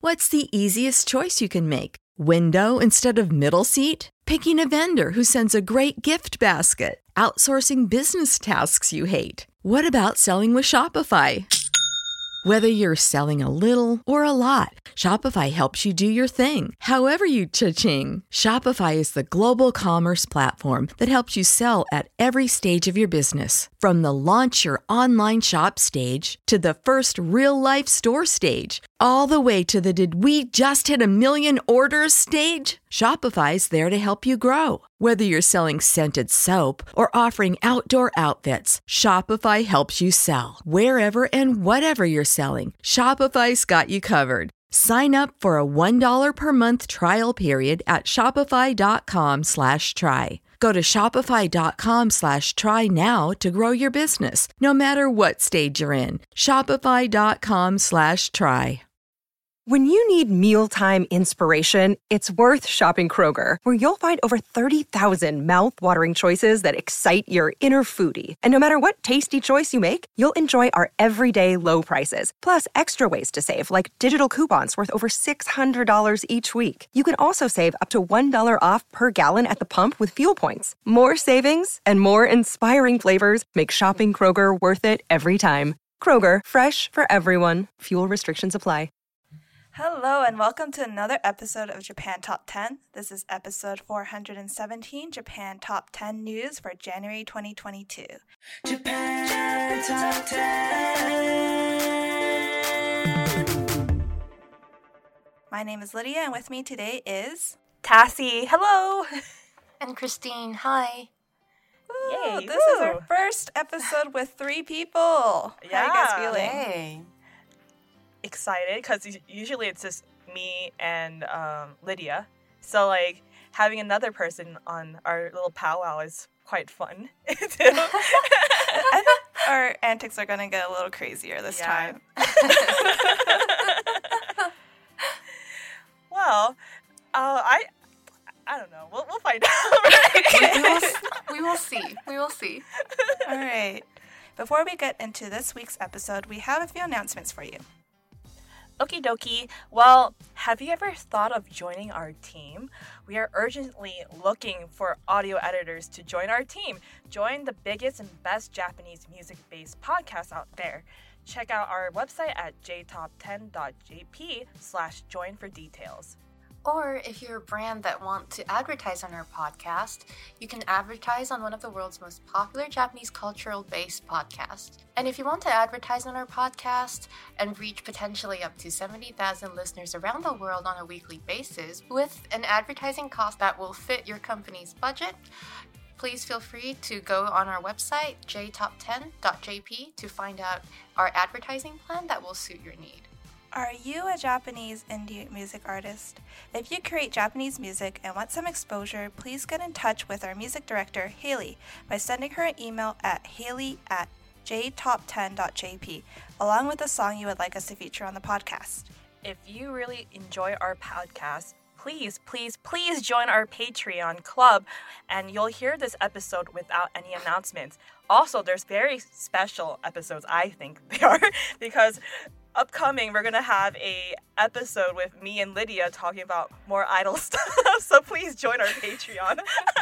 What's the easiest choice you can make? Window instead of middle seat? Picking a vendor who sends a great gift basket? Outsourcing business tasks you hate? What about selling with Shopify? Whether you're selling a little or a lot, Shopify helps you do your thing, however you cha-ching. Shopify is the global commerce platform that helps you sell at every stage of your business. From the launch your online shop stage to the first real-life store stage, all the way to the did we just hit a million orders stage. Shopify's there to help you grow. Whether you're selling scented soap or offering outdoor outfits, Shopify helps you sell. Wherever and whatever you're selling, Shopify's got you covered. Sign up for a $1 per month trial period at shopify.com/try. Go to shopify.com/try now to grow your business, no matter what stage you're in. Shopify.com/try. When you need mealtime inspiration, it's worth shopping Kroger, where you'll find over 30,000 mouth-watering choices that excite your inner foodie. And no matter what tasty choice you make, you'll enjoy our everyday low prices, plus extra ways to save, like digital coupons worth over $600 each week. You can also save up to $1 off per gallon at the pump with fuel points. More savings and more inspiring flavors make shopping Kroger worth it every time. Kroger, fresh for everyone. Fuel restrictions apply. Hello and welcome to another episode of Japan Top 10. This is episode 417, Japan Top 10 News for January 2022. Japan Top 10. My name is Lydia and with me today is Tassie. Hello. And Christine. Hi. Ooh, Yay, this is our first episode with 3 people. How are you guys feeling? Yay. Excited because usually it's just me and Lydia, so like having another person on our little powwow is quite fun. I think our antics are going to get a little crazier this time. Well, I don't know. We'll find out. We will see. We will see. All right. Before we get into this week's episode, we have a few announcements for you. Okie dokie. Well, have you ever thought of joining our team? We are urgently looking for audio editors to join our team. Join the biggest and best Japanese music-based podcast out there. Check out our website at jtop10.jp/join for details. Or if you're a brand that want to advertise on our podcast, you can advertise on one of the world's most popular Japanese cultural-based podcasts. And if you want to advertise on our podcast and reach potentially up to 70,000 listeners around the world on a weekly basis with an advertising cost that will fit your company's budget, please feel free to go on our website, jtop10.jp, to find out our advertising plan that will suit your need. Are you a Japanese indie music artist? If you create Japanese music and want some exposure, please get in touch with our music director, Haley, by sending her an email at haley@jtop10.jp, along with a song you would like us to feature on the podcast. If you really enjoy our podcast, please join our Patreon club, and you'll hear this episode without any announcements. Also, there's very special episodes, I think they are, because upcoming, we're going to have a episode with me and Lydia talking about more idol stuff, so please join our Patreon.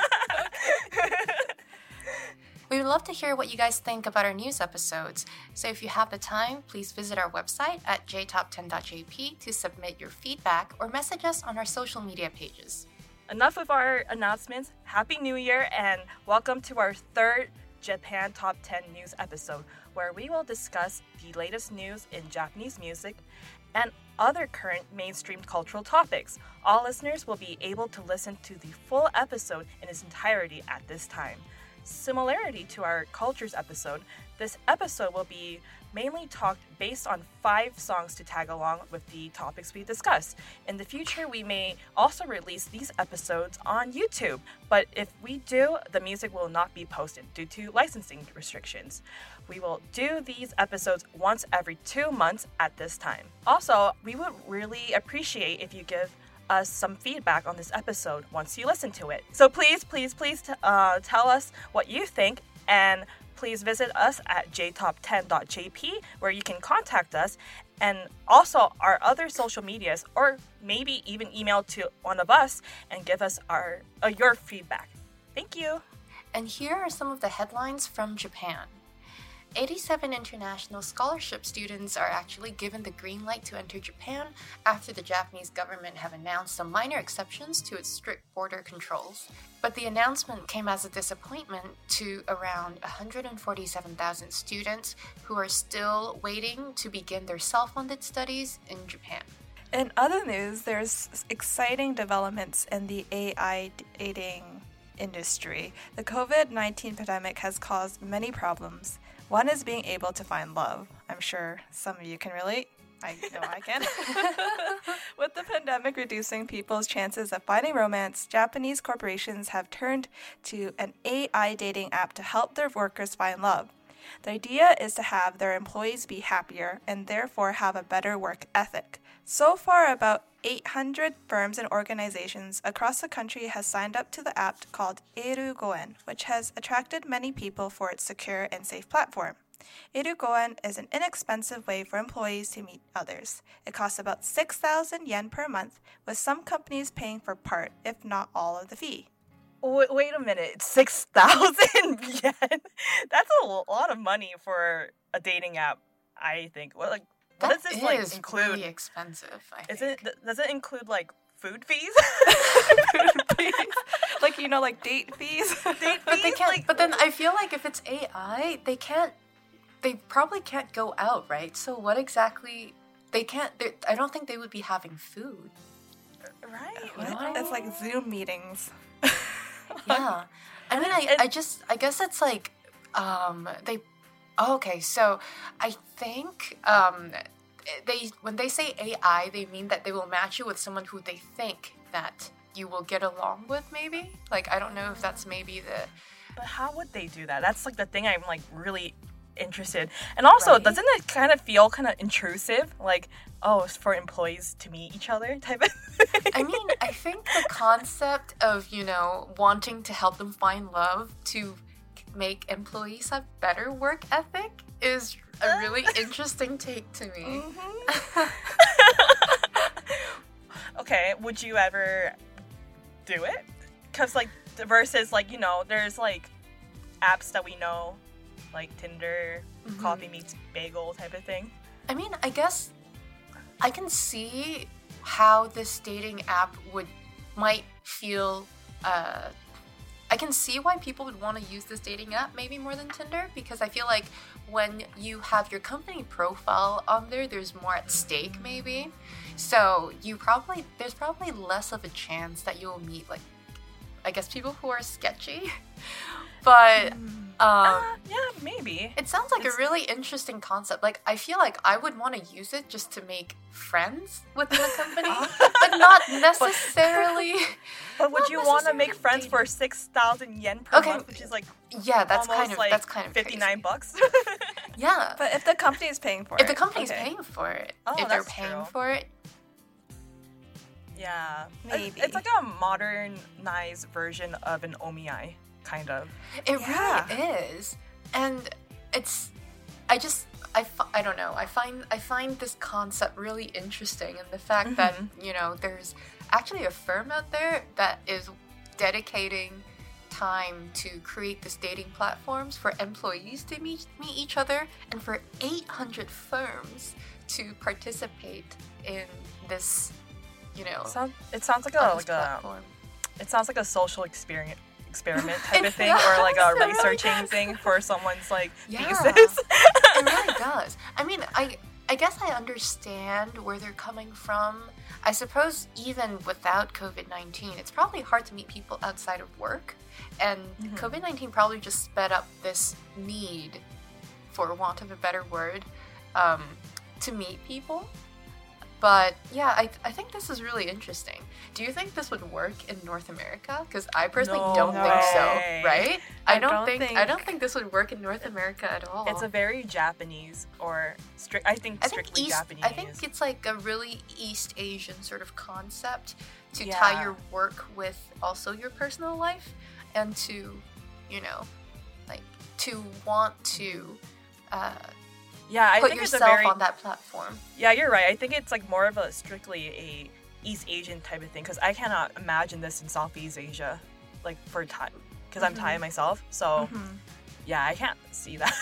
We would love to hear what you guys think about our news episodes, so if you have the time, please visit our website at jtop10.jp to submit your feedback or message us on our social media pages. Enough of our announcements. Happy New Year, and welcome to our third Japan Top 10 News episode, where we will discuss the latest news in Japanese music and other current mainstream cultural topics. All listeners will be able to listen to the full episode in its entirety at this time. Similarity to our Cultures episode, this episode will be mainly talked based on 5 songs to tag along with the topics we discuss. In the future, we may also release these episodes on YouTube, but if we do, the music will not be posted due to licensing restrictions. We will do these episodes once every 2 months at this time. Also, we would really appreciate if you give us some feedback on this episode once you listen to it. So please tell us what you think, and please visit us at jtop10.jp, where you can contact us and also our other social medias, or maybe even email to one of us and give us your feedback. Thank you. And here are some of the headlines from Japan. 87 international scholarship students are actually given the green light to enter Japan after the Japanese government have announced some minor exceptions to its strict border controls. But the announcement came as a disappointment to around 147,000 students who are still waiting to begin their self-funded studies in Japan. In other news, there's exciting developments in the AI dating industry. The COVID-19 pandemic has caused many problems. One is being able to find love. I'm sure some of you can relate. I know I can. With the pandemic reducing people's chances of finding romance, Japanese corporations have turned to an AI dating app to help their workers find love. The idea is to have their employees be happier and therefore have a better work ethic. So far, about 800 firms and organizations across the country has signed up to the app called Erugoen, which has attracted many people for its secure and safe platform. Erugoen is an inexpensive way for employees to meet others. It costs about 6,000 yen per month, with some companies paying for part, if not all, of the fee. Wait a minute, 6,000 yen? That's a lot of money for a dating app, I think. Well, what does this include? Really expensive, I think. Does it include food fees? Food fees. Like date fees? Date But fees? they can't. But then I feel like if it's AI, they probably can't go out, right? So what exactly? They can't. I don't think they would be having food. Right. It's like Zoom meetings. Yeah. I mean, I guess it's like, okay, so I think, when they say AI, they mean that they will match you with someone who they think that you will get along with, maybe? I don't know if that's maybe the... But how would they do that? That's the thing I'm really interested. And also, Right? Doesn't it kind of feel kind of intrusive? It's for employees to meet each other type of thing? I mean, I think the concept of, wanting to help them find love to make employees have better work ethic is a really interesting take to me. Okay, would you ever do it? Because versus there's apps that we know, like Tinder, coffee meets bagel type of thing. I mean, I guess I can see how this dating app might feel. I can see why people would want to use this dating app maybe more than Tinder, because I feel like when you have your company profile on there, there's more at stake maybe. So there's probably less of a chance that you'll meet I guess people who are sketchy. But yeah, maybe. it sounds like a really interesting concept. I feel like I would want to use it just to make friends within the company, but not necessarily. But would not you want to make necessarily friends dating. for 6,000 yen per Okay. month, which is Yeah, that's almost kind of 59 crazy. bucks? Yeah, But if the company is paying for it. if the company's okay. paying for it, Oh, if they're that's paying true. for it, Yeah. Maybe. It's like a modernized version of an omiai, kind of. it Yeah. really is. And it's, I don't know. I find this concept really interesting, and the fact that there's actually a firm out there that is dedicating time to create this dating platforms for employees to meet each other, and for 800 firms to participate in this, It sounds like on this a platform. it sounds like a social experiment type It of thing, or a does, it really researching does. thing for someone's Yeah. thesis. It really does. I mean, I guess I understand where they're coming from. I suppose even without COVID-19, it's probably hard to meet people outside of work. And COVID-19 probably just sped up this need, for want of a better word, to meet people. But yeah, I think this is really interesting. Do you think this would work in North America? Because I personally No don't think way. so, right? I don't don't think this would work in North America at all. It's a very Japanese, or strictly Japanese. I think it's like a really East Asian sort of concept to Yeah. tie your work with also your personal life, and to, to want to Yeah, I put think yourself it's a very on that platform. Yeah, you're right. I think it's like more of a strictly a East Asian type of thing because I cannot imagine this in Southeast Asia, like for Thai, because I'm Thai myself. So yeah, I can't see that.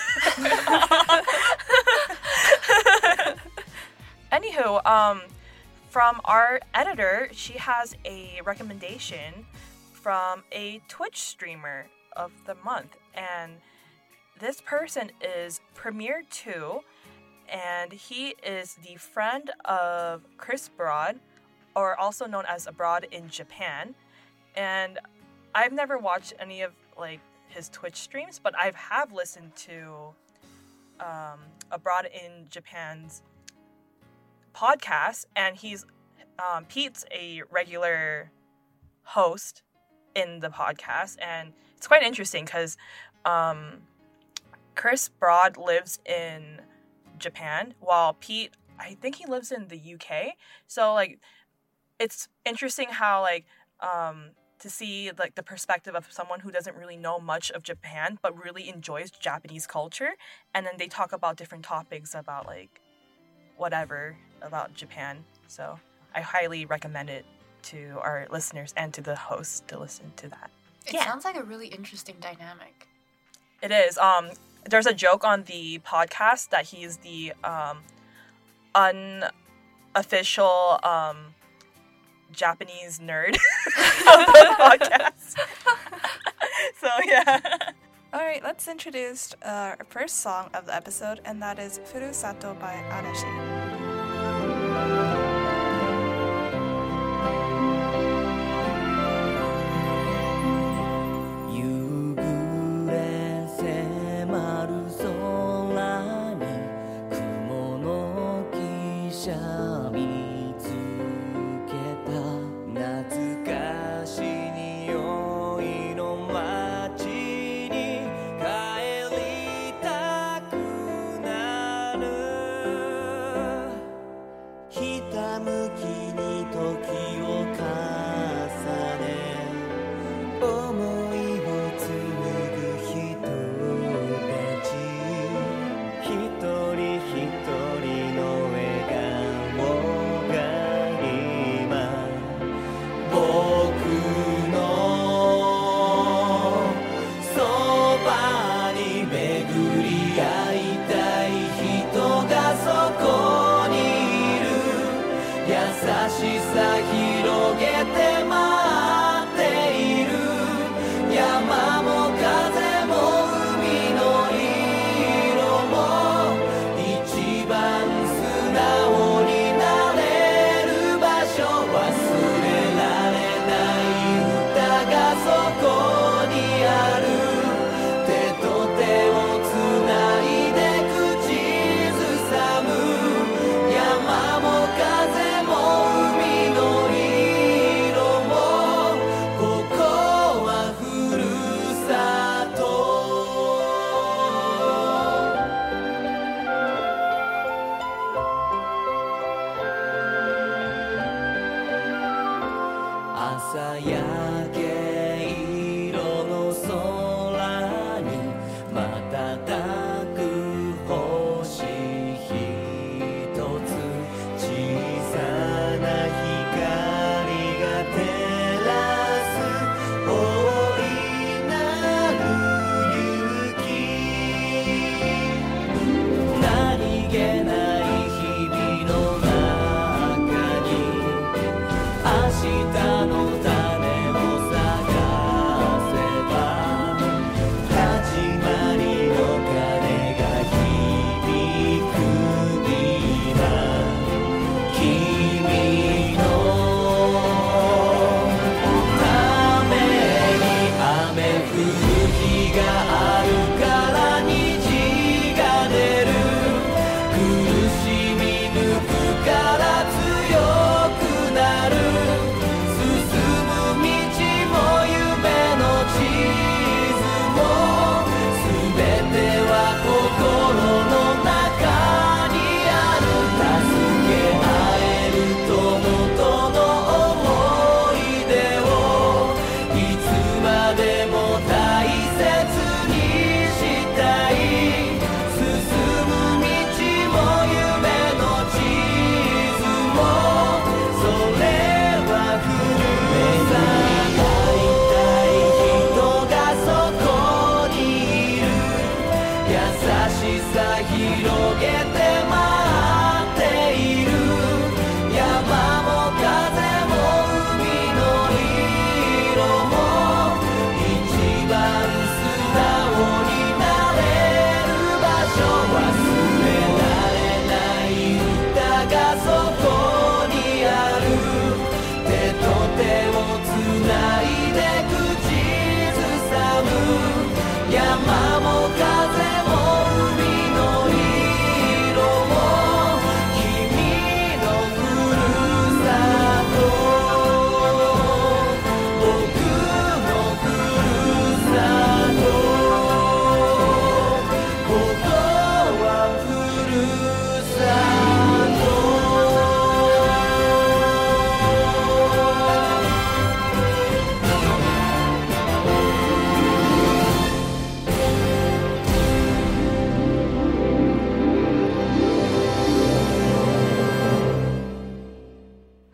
Anywho, from our editor, she has a recommendation from a Twitch streamer of the month, and this person is Premier2, and he is the friend of Chris Broad, or also known as Abroad in Japan. And I've never watched any of like his Twitch streams, but I have listened to Abroad in Japan's podcast, and Pete's a regular host in the podcast, and it's quite interesting because Chris Broad lives in Japan, while Pete, I think he lives in the UK. So like, it's interesting how like to see like the perspective of someone who doesn't really know much of Japan but really enjoys Japanese culture, and then they talk about different topics about like whatever about Japan. So I highly recommend it to our listeners and to the host to listen to that. It sounds like a really interesting dynamic. It is. There's a joke on the podcast that he's the unofficial Japanese nerd of the podcast. So yeah. All right, let's introduce our first song of the episode, and that is Furusato by Arashi.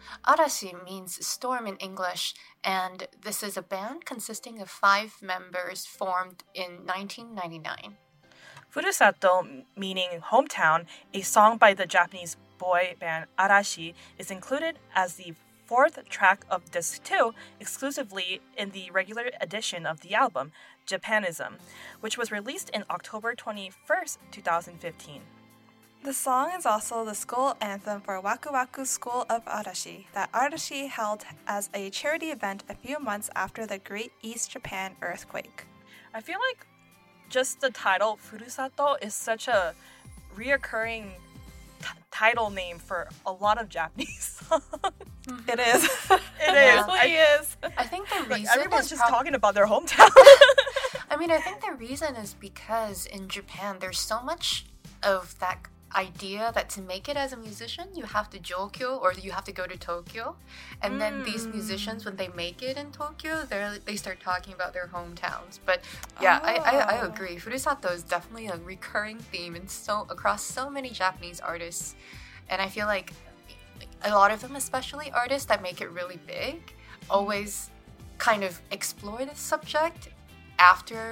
Arashi means storm in English, and this is a band consisting of 5 members formed in 1999. Furusato, meaning hometown, a song by the Japanese boy band Arashi, is included as the 4th track of Disc 2 exclusively in the regular edition of the album, Japanism, which was released in October 21st, 2015. The song is also the school anthem for Waku Waku School of Arashi that Arashi held as a charity event a few months after the Great East Japan earthquake. I feel like just the title Furusato is such a reoccurring title name for a lot of Japanese songs. It is. It Yeah. is. It is. I think the Like, reason everyone's is just talking about their hometown. I mean, I think the reason is because in Japan, there's so much of that idea that to make it as a musician, you have to Jokyo or you have to go to Tokyo. And then these musicians, when they make it in Tokyo, they start talking about their hometowns. But yeah, I agree. Furusato is definitely a recurring theme across so many Japanese artists. And I feel like a lot of them, especially artists that make it really big, always kind of explore this subject after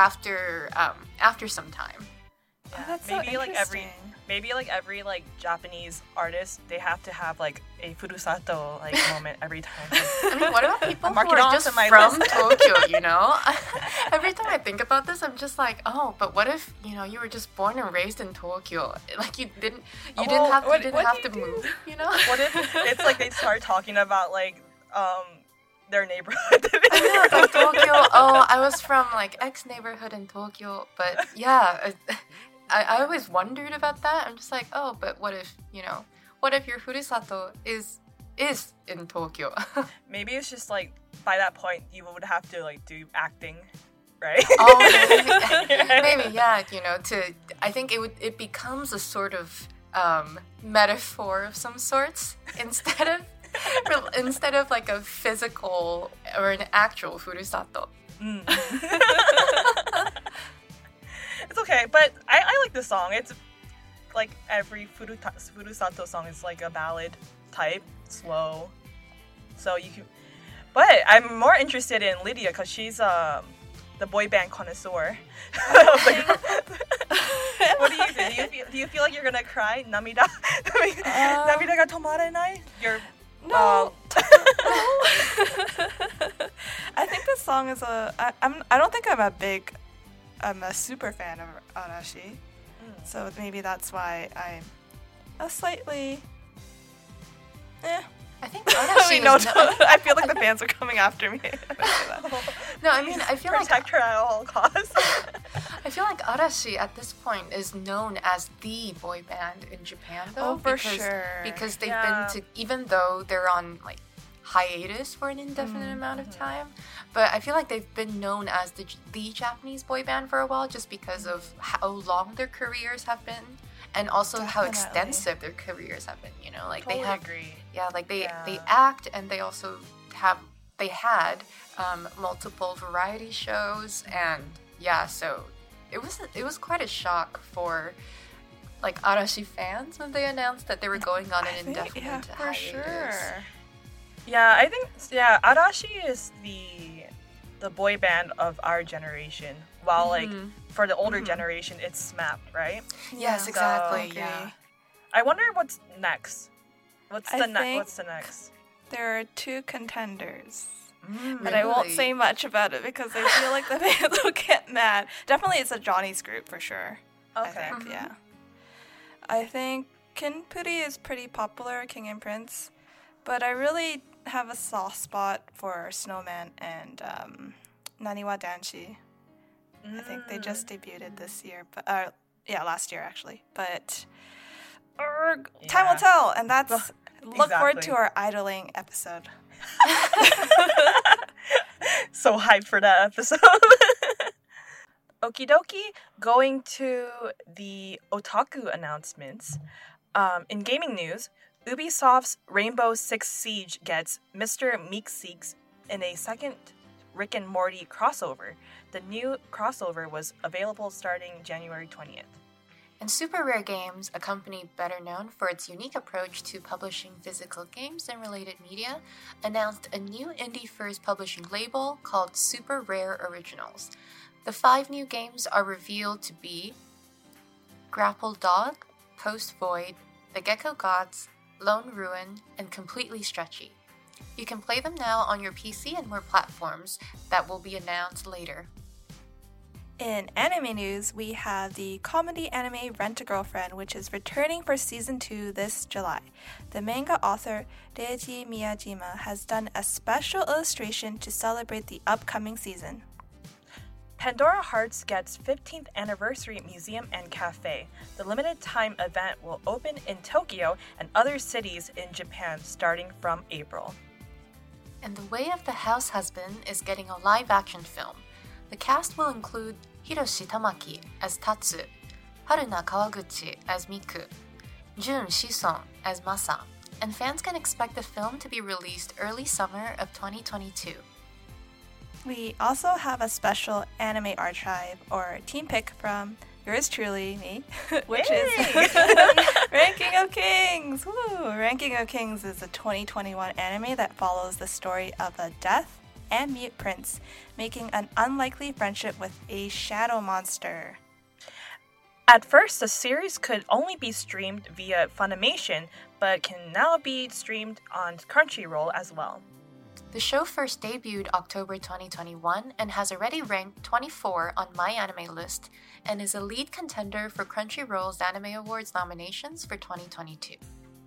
some time. Oh, that's so maybe interesting. like every like Japanese artist, they have to have like a Furusato like moment every time. I mean, what about people Mark who it are off just to my from list. Tokyo, you know? Every time I think about this, I'm just like, oh, but what if, you were just born and raised in Tokyo? Like you didn't have what to do you do? move, you know? What if it's like they start talking about like their neighborhood? I know, like Tokyo, oh, I was from like X neighborhood in Tokyo, but yeah, I always wondered about that. I'm just like, oh, but what if your Furusato is in Tokyo? Maybe it's just like by that point you would have to like do acting, right? Oh, maybe, yeah. I think it becomes a sort of metaphor of some sorts instead of like a physical or an actual Furusato. It's okay, but I like this song. It's like every Furusato song is like a ballad type, slow. So you can, but I'm more interested in Lydia because she's the boy band connoisseur. What do you think? Do you feel like you're gonna cry? Namida, namida ga tomarenai. You're No. I think this song is I don't think I'm a super fan of Arashi. So maybe that's why I'm a slightly I think Arashi I feel like the fans are coming after me. No, I mean, I feel like protect her at all costs. I feel like Arashi at this point is known as the boy band in Japan, though. Oh, for sure. Because they've Yeah. been even though they're on like hiatus for an indefinite amount of time, but I feel like they've been known as the Japanese boy band for a while, just because of how long their careers have been, and also how Definitely. extensive their careers have been. Like Totally they have, agree. yeah, like they Yeah. act, and they also had multiple variety shows, and yeah, so it was quite a shock for like Arashi fans when they announced that they were going on an indefinite for hiatus. sure. Yeah, I think Arashi is the boy band of our generation, while like for the older generation it's SMAP, right? Yes, Yeah. exactly. So- Yeah. I wonder what's next. What's I the think- what's the next? There are 2 contenders. Mm. But I won't Really? say much about it because I feel like the fans will get mad. Definitely it's a Johnny's group for sure. I Okay. think, yeah. I think Kinpuri is pretty popular, King and Prince. But I really have a soft spot for Snowman and Naniwa Danshi. I think they just debuted this year, but last year actually. But time will Yeah. tell, and that's look forward exactly. to our idling episode. So hyped for that episode. Okie dokie, going to the otaku announcements. In gaming news, Ubisoft's Rainbow Six Siege gets Mr. Meeseeks in a second Rick and Morty crossover. The new crossover was available starting January 20th. And Super Rare Games, a company better known for its unique approach to publishing physical games and related media, announced a new indie-first publishing label called Super Rare Originals. The 5 new games are revealed to be Grapple Dog, Post Void, The Gecko Gods, Lone Ruin, and Completely Stretchy. You can play them now on your PC and more platforms that will be announced later. In anime news, we have the comedy anime Rent-A-Girlfriend, which is returning for season 2 this July. The manga author Reiji Miyajima has done a special illustration to celebrate the upcoming season. Pandora Hearts gets 15th anniversary museum and cafe. The limited time event will open in Tokyo and other cities in Japan starting from April. And The Way of the House Husband is getting a live-action film. The cast will include Hiroshi Tamaki as Tatsu, Haruna Kawaguchi as Miku, Jun Shison as Masa, and fans can expect the film to be released early summer of 2022. We also have a special anime archive or team pick from yours truly, me, which is Ranking of Kings. Woo! Ranking of Kings is a 2021 anime that follows the story of a deaf and mute prince making an unlikely friendship with a shadow monster. At first, the series could only be streamed via Funimation, but can now be streamed on Crunchyroll as well. The show first debuted October 2021 and has already ranked 24 on MyAnimeList and is a lead contender for Crunchyroll's Anime Awards nominations for 2022.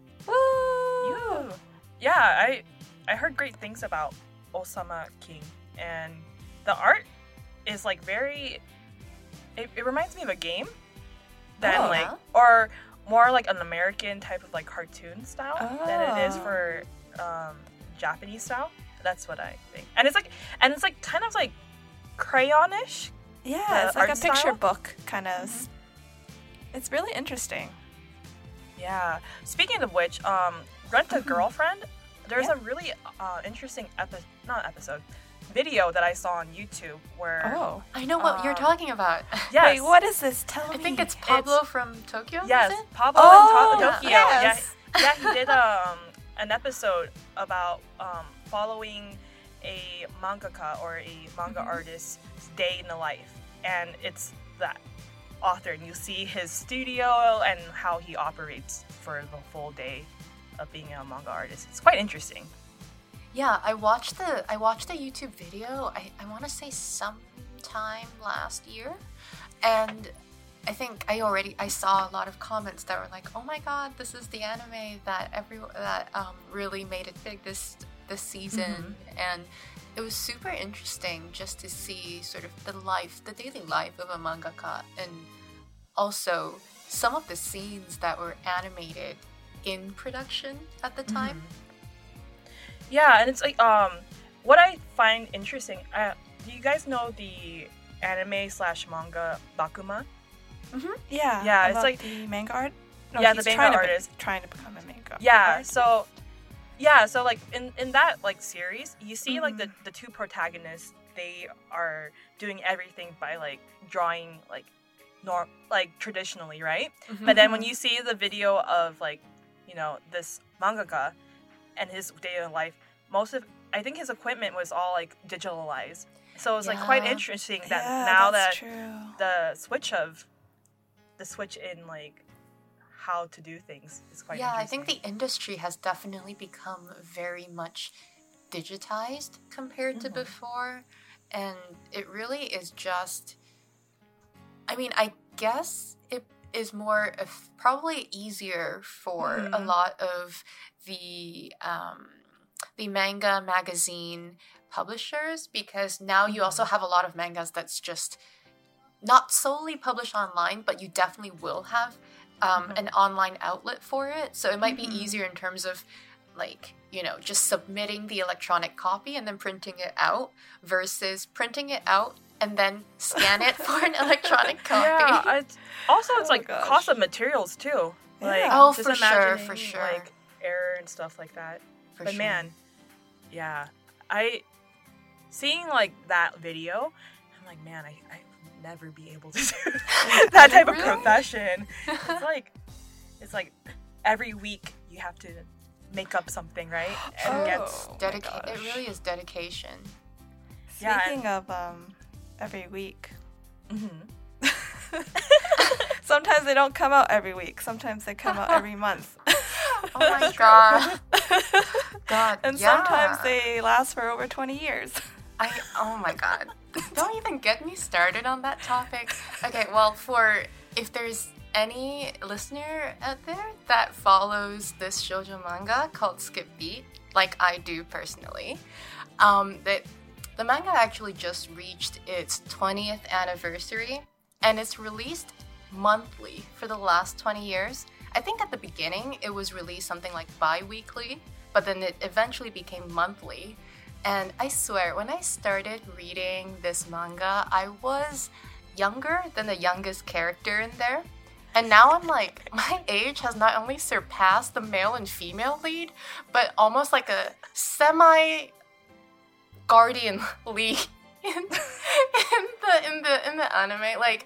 Woo! Yeah, I heard great things about Osama King, and the art is like very... It reminds me of a game than or more like an American type of like cartoon style than it is for Japanese style. That's what I think. And it's like kind of like crayonish. Yeah, it's like a picture style. book kind of. Mm-hmm. It's really interesting. Yeah. Speaking of which, Rent-A-Girlfriend, there's a really interesting video that I saw on YouTube where... Oh. I know what you're talking about. Yes. Wait, what is this? Tell me. I think it's Pablo from Tokyo, Yes, is it? Pablo in Tokyo. Yes. Yeah, he did an episode about following a mangaka or a manga artist's day in the life. And it's that author, and you see his studio and how he operates for the full day of being a manga artist. It's quite interesting. Yeah, I watched the YouTube video, I want to say sometime last year, and I think I saw a lot of comments that were like, "Oh my god, this is the anime that really made it big this season." And it was super interesting just to see sort of the daily life of a mangaka, and also some of the scenes that were animated in production at the time. Yeah, and it's like what I find interesting. Do you guys know the anime/manga Bakuma? Yeah. Yeah, it's about like the manga art. No, yeah, he's the manga artist trying to become a manga. Yeah, artist. so like in that like series, you see like the two protagonists, they are doing everything by like drawing like traditionally, right? But then when you see the video of like, you know, this mangaka and his day in life, I think his equipment was all like digitalized. So it's like quite interesting that now that the switch in like how to do things is quite interesting. I think the industry has definitely become very much digitized compared to before, and it really is just, I mean, I guess it is more probably easier for a lot of the manga magazine publishers, because now you also have a lot of mangas that's just not solely published online, but you definitely will have an online outlet for it. So it might be easier in terms of like, you know, just submitting the electronic copy and then printing it out versus printing it out and then scan it for an electronic copy. Yeah, it's like cost of materials too. Like, just for imagining, sure. Like error and stuff like that. But sure. man, yeah, seeing like that video, I'm like, man, I never be able to do that type of Really? profession. It's like every week you have to make up something, right? And It really is dedication. Yeah, Speaking of every week, Mhm. sometimes they don't come out every week. Sometimes they come out every month. Oh my god. God, And yeah. sometimes they last for over 20 years. Oh my god. Don't even get me started on that topic. Okay, well, if there's any listener out there that follows this shoujo manga called Skip Beat, like I do personally, the manga actually just reached its 20th anniversary, and it's released monthly for the last 20 years. I think at the beginning it was released something like bi-weekly, but then it eventually became monthly. And I swear, when I started reading this manga, I was younger than the youngest character in there. And now I'm like, my age has not only surpassed the male and female lead, but almost like a semi-guardian lead in the anime. Like,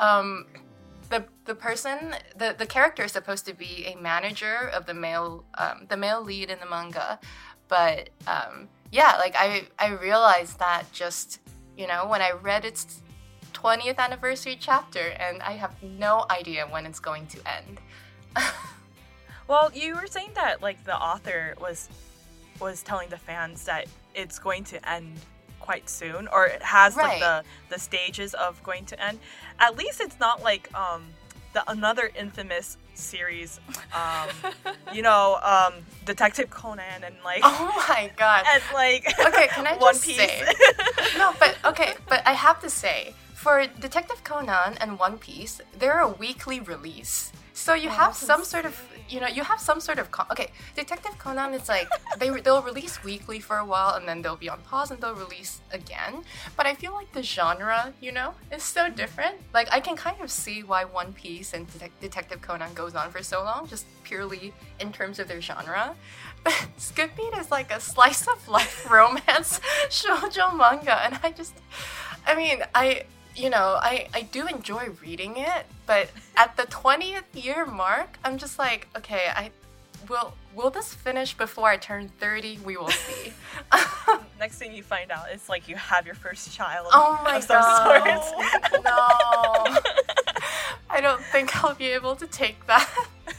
the character is supposed to be a manager of the male lead in the manga, but yeah, like I realized that just, when I read its 20th anniversary chapter, and I have no idea when it's going to end. Well, you were saying that like the author was telling the fans that it's going to end quite soon, or it has Right. like the stages of going to end. At least it's not like another infamous series, Detective Conan and like Oh my god. and like Okay, can I One just Piece. say? No, but I have to say, for Detective Conan and One Piece, they're a weekly release. So you have some sort of, okay, Detective Conan is like, they'll release weekly for a while, and then they'll be on pause, and they'll release again. But I feel like the genre, is so different. Like, I can kind of see why One Piece and Detective Conan goes on for so long, just purely in terms of their genre. But Skip Beat is like a slice of life romance shoujo manga, and I do enjoy reading it, but at the 20th year mark, I'm just like, okay, will this finish before I turn 30? We will see. next thing you find out, it's like you have your first child. Oh my of some god. sort. No. I don't think I'll be able to take that.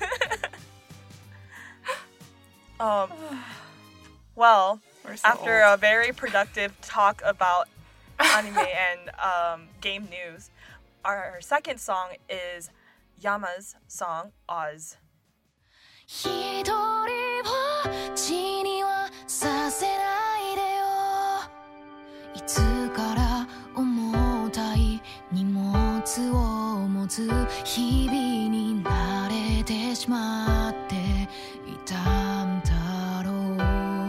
Well, We're so after old. a very productive talk about anime and game news, our second song is Yama's song, Oz. 一人ぼっちにはさせないでよいつから重たい荷物を持つ日々に慣れてしまっていたんだろう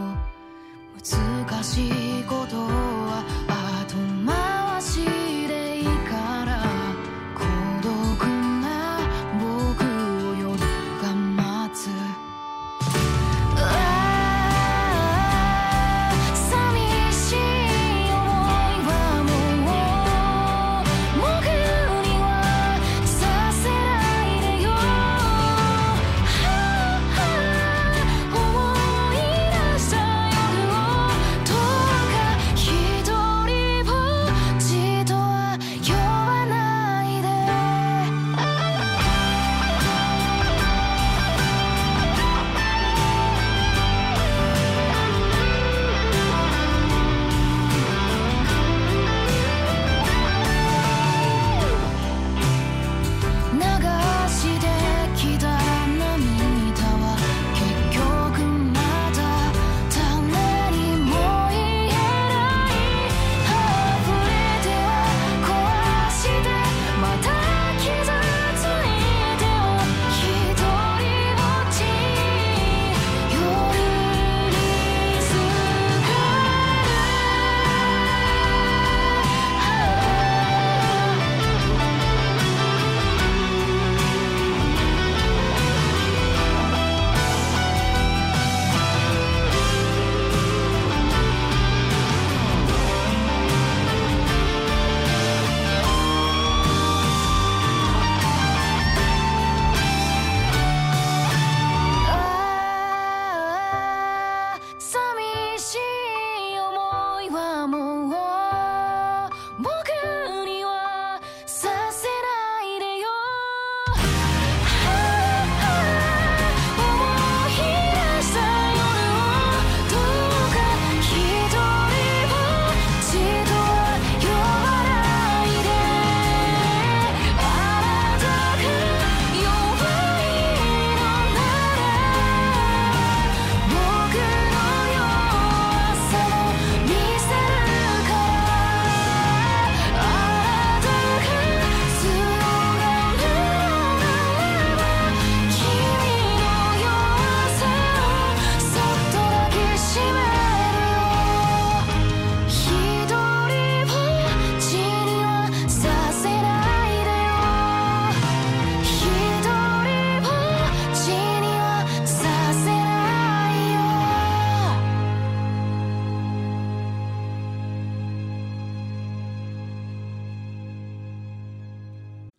難しいことは後回しでいいから孤独な僕を夜が待つ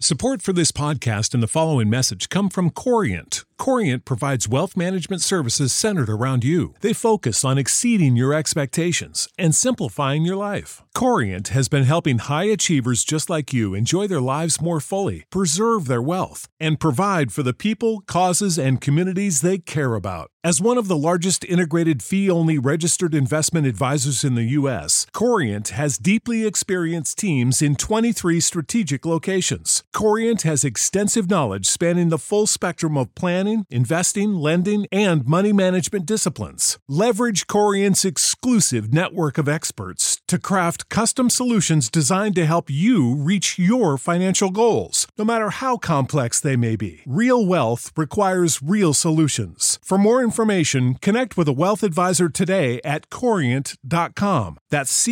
Support for this podcast and the following message come from Corient. Corient provides wealth management services centered around you. They focus on exceeding your expectations and simplifying your life. Corient has been helping high achievers just like you enjoy their lives more fully, preserve their wealth, and provide for the people, causes, and communities they care about. As one of the largest integrated fee-only registered investment advisors in the U.S., Corient has deeply experienced teams in 23 strategic locations. Corient has extensive knowledge spanning the full spectrum of planning, investing, lending, and money management disciplines. Leverage Corient's exclusive network of experts to craft custom solutions designed to help you reach your financial goals, no matter how complex they may be. Real wealth requires real solutions. For more information, connect with a wealth advisor today at Corient.com. That's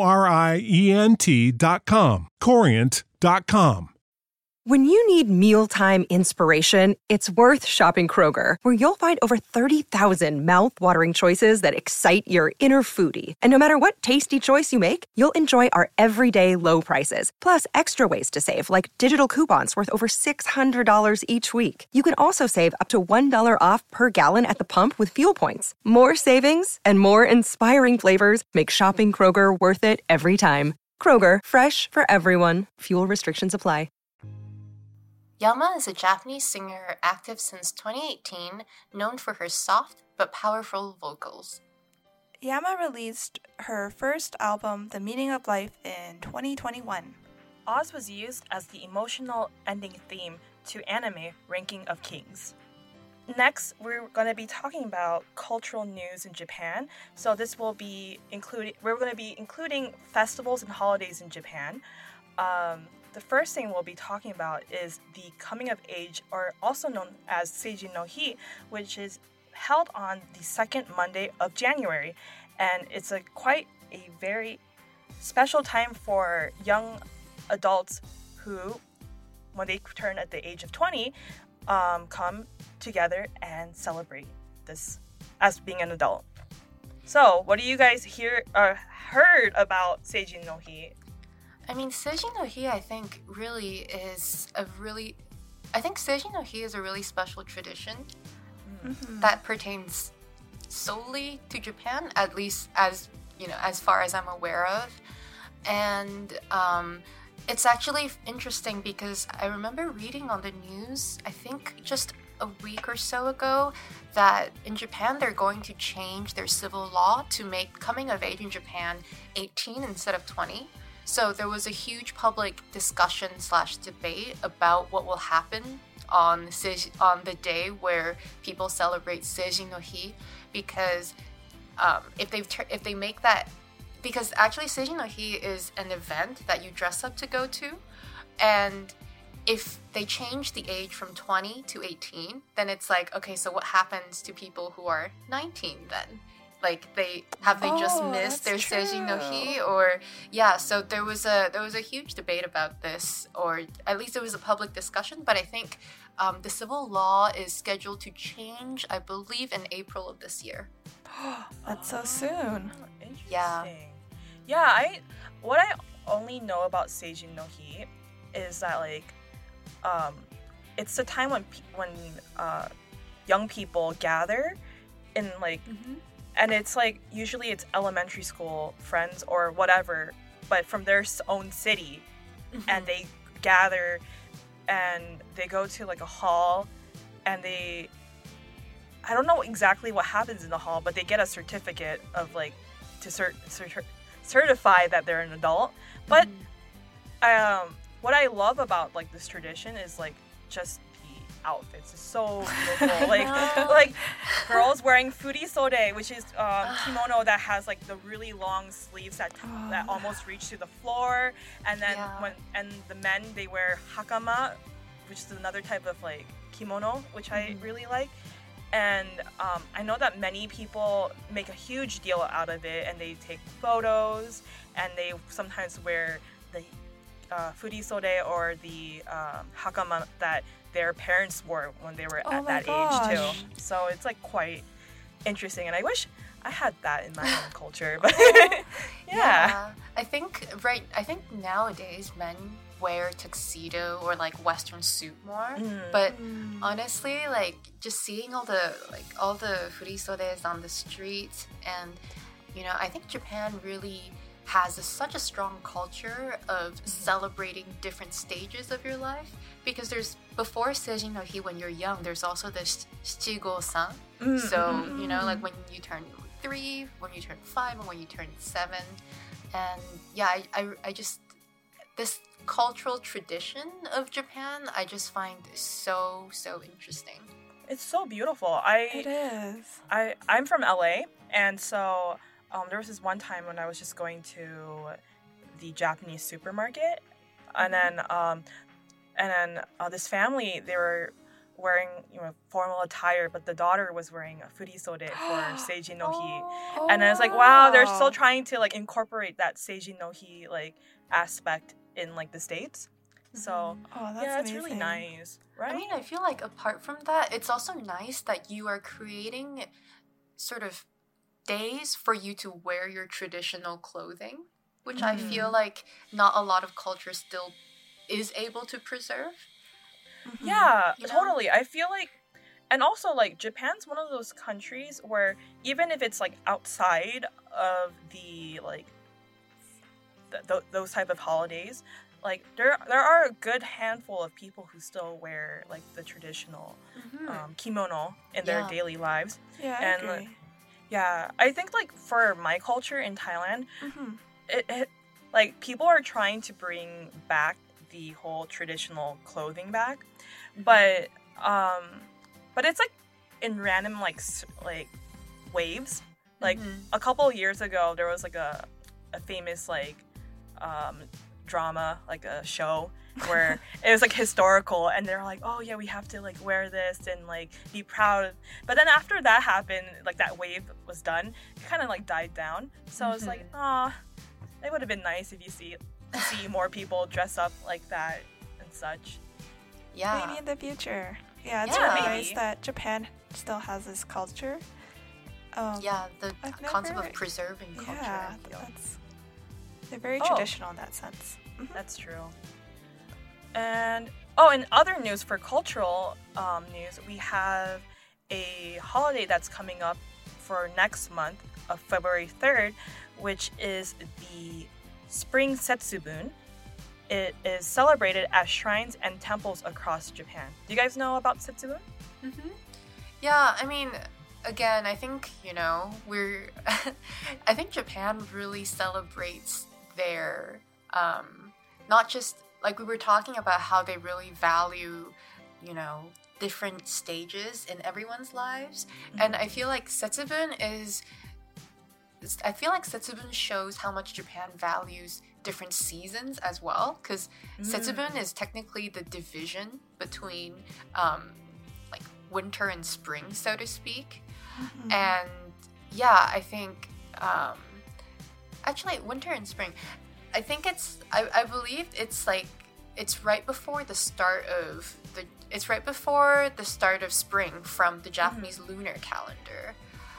Corient.com. Corient.com. When you need mealtime inspiration, it's worth shopping Kroger, where you'll find over 30,000 mouth-watering choices that excite your inner foodie. And no matter what tasty choice you make, you'll enjoy our everyday low prices, plus extra ways to save, like digital coupons worth over $600 each week. You can also save up to $1 off per gallon at the pump with fuel points. More savings and more inspiring flavors make shopping Kroger worth it every time. Kroger, fresh for everyone. Fuel restrictions apply. Yama is a Japanese singer active since 2018, known for her soft but powerful vocals. Yama released her first album, The Meaning of Life, in 2021. Oz was used as the emotional ending theme to anime Ranking of Kings. Next, we're going to be talking about cultural news in Japan. So this will be we're going to be including festivals and holidays in Japan. The first thing we'll be talking about is the coming of age, or also known as Seijin no Hi, which is held on the second Monday of January. And it's quite a very special time for young adults who, when they turn at the age of 20, come together and celebrate this as being an adult. So, what do you guys heard about Seijin no Hi? I mean, Seijin no Hi, I think Seijin no Hi is a really special tradition that pertains solely to Japan, at least as far as I'm aware of. And it's actually interesting because I remember reading on the news, I think just a week or so ago, that in Japan they're going to change their civil law to make coming of age in Japan 18 instead of 20. So there was a huge public discussion / debate about what will happen on the day where people celebrate Seijin no Hi, because if they make that, because actually Seijin no Hi is an event that you dress up to go to, and if they change the age from 20 to 18, then it's like, okay, so what happens to people who are 19 then? Like they just missed their Seijin no Hi, or so there was a huge debate about this, or at least there was a public discussion. But I think the civil law is scheduled to change, I believe, in April of this year. That's so soon. Interesting. Yeah, what I only know about Seijin no Hi is that it's the time when young people gather in and it's usually it's elementary school friends or whatever, but from their own city, and they gather and they go to a hall, and I don't know exactly what happens in the hall, but they get a certificate of to certify that they're an adult. But what I love about this tradition is just outfits. It's so beautiful. Girls wearing furisode, which is kimono that has the really long sleeves that almost reach to the floor, and then the men, they wear hakama, which is another type of kimono, which I really like. And I know that many people make a huge deal out of it, and they take photos, and they sometimes wear the furisode or the hakama that their parents wore when they were at that age too. So it's quite interesting, and I wish I had that in my own culture. But I think nowadays men wear tuxedo or like Western suit more. But honestly, like just seeing all the furisodes on the street, and I think Japan really has such a strong culture of celebrating different stages of your life, because there's before Seijin no Hi when you're young, there's also this Shichigo-san. So like when you turn 3, when you turn 5, and when you turn 7. And yeah, I just, this cultural tradition of Japan, I just find so interesting. It's so beautiful. It is. I'm from LA, and so there was this one time when I was just going to the Japanese supermarket, and then this family, they were wearing formal attire, but the daughter was wearing a furisode for Seijin no Hi, and I was like, wow, they're still trying to like incorporate that Seijin no Hi like aspect in like the States. So that's it's really nice, right? I mean, I feel like apart from that, it's also nice that you are creating sort of days for you to wear your traditional clothing, which I feel like not a lot of culture still is able to preserve. Yeah, totally. I feel like, and also like Japan's one of those countries where even if it's like outside of the like those type of holidays, like there are a good handful of people who still wear like the traditional kimono in their daily lives. Yeah, I and agree. Yeah, I think like for my culture in Thailand, it like people are trying to bring back the whole traditional clothing back, but it's like in random like waves. Like a couple of years ago, there was like a famous like drama, like a show where it was like historical, and they're like, oh yeah, we have to like wear this and like be proud. But then after that happened, like that wave was done, it kind of like died down. So it's like, it would have been nice if you see more people dress up like that and such. Yeah, maybe in the future. Yeah, it's really nice that Japan still has this culture. The concept of preserving culture. Yeah, they're very traditional in that sense. That's true. And in other news for cultural news, we have a holiday that's coming up for next month of February 3rd, which is the Spring Setsubun. It is celebrated at shrines and temples across Japan. Do you guys know about Setsubun? Yeah, I mean, again, I think, I think Japan really celebrates their, not just, like we were talking about how they really value, different stages in everyone's lives. And I feel like Setsubun shows how much Japan values different seasons as well, because Setsubun is technically the division between like winter and spring, so to speak. And yeah, I think actually winter and spring, I think I believe it's like it's right before the start of spring from the Japanese lunar calendar.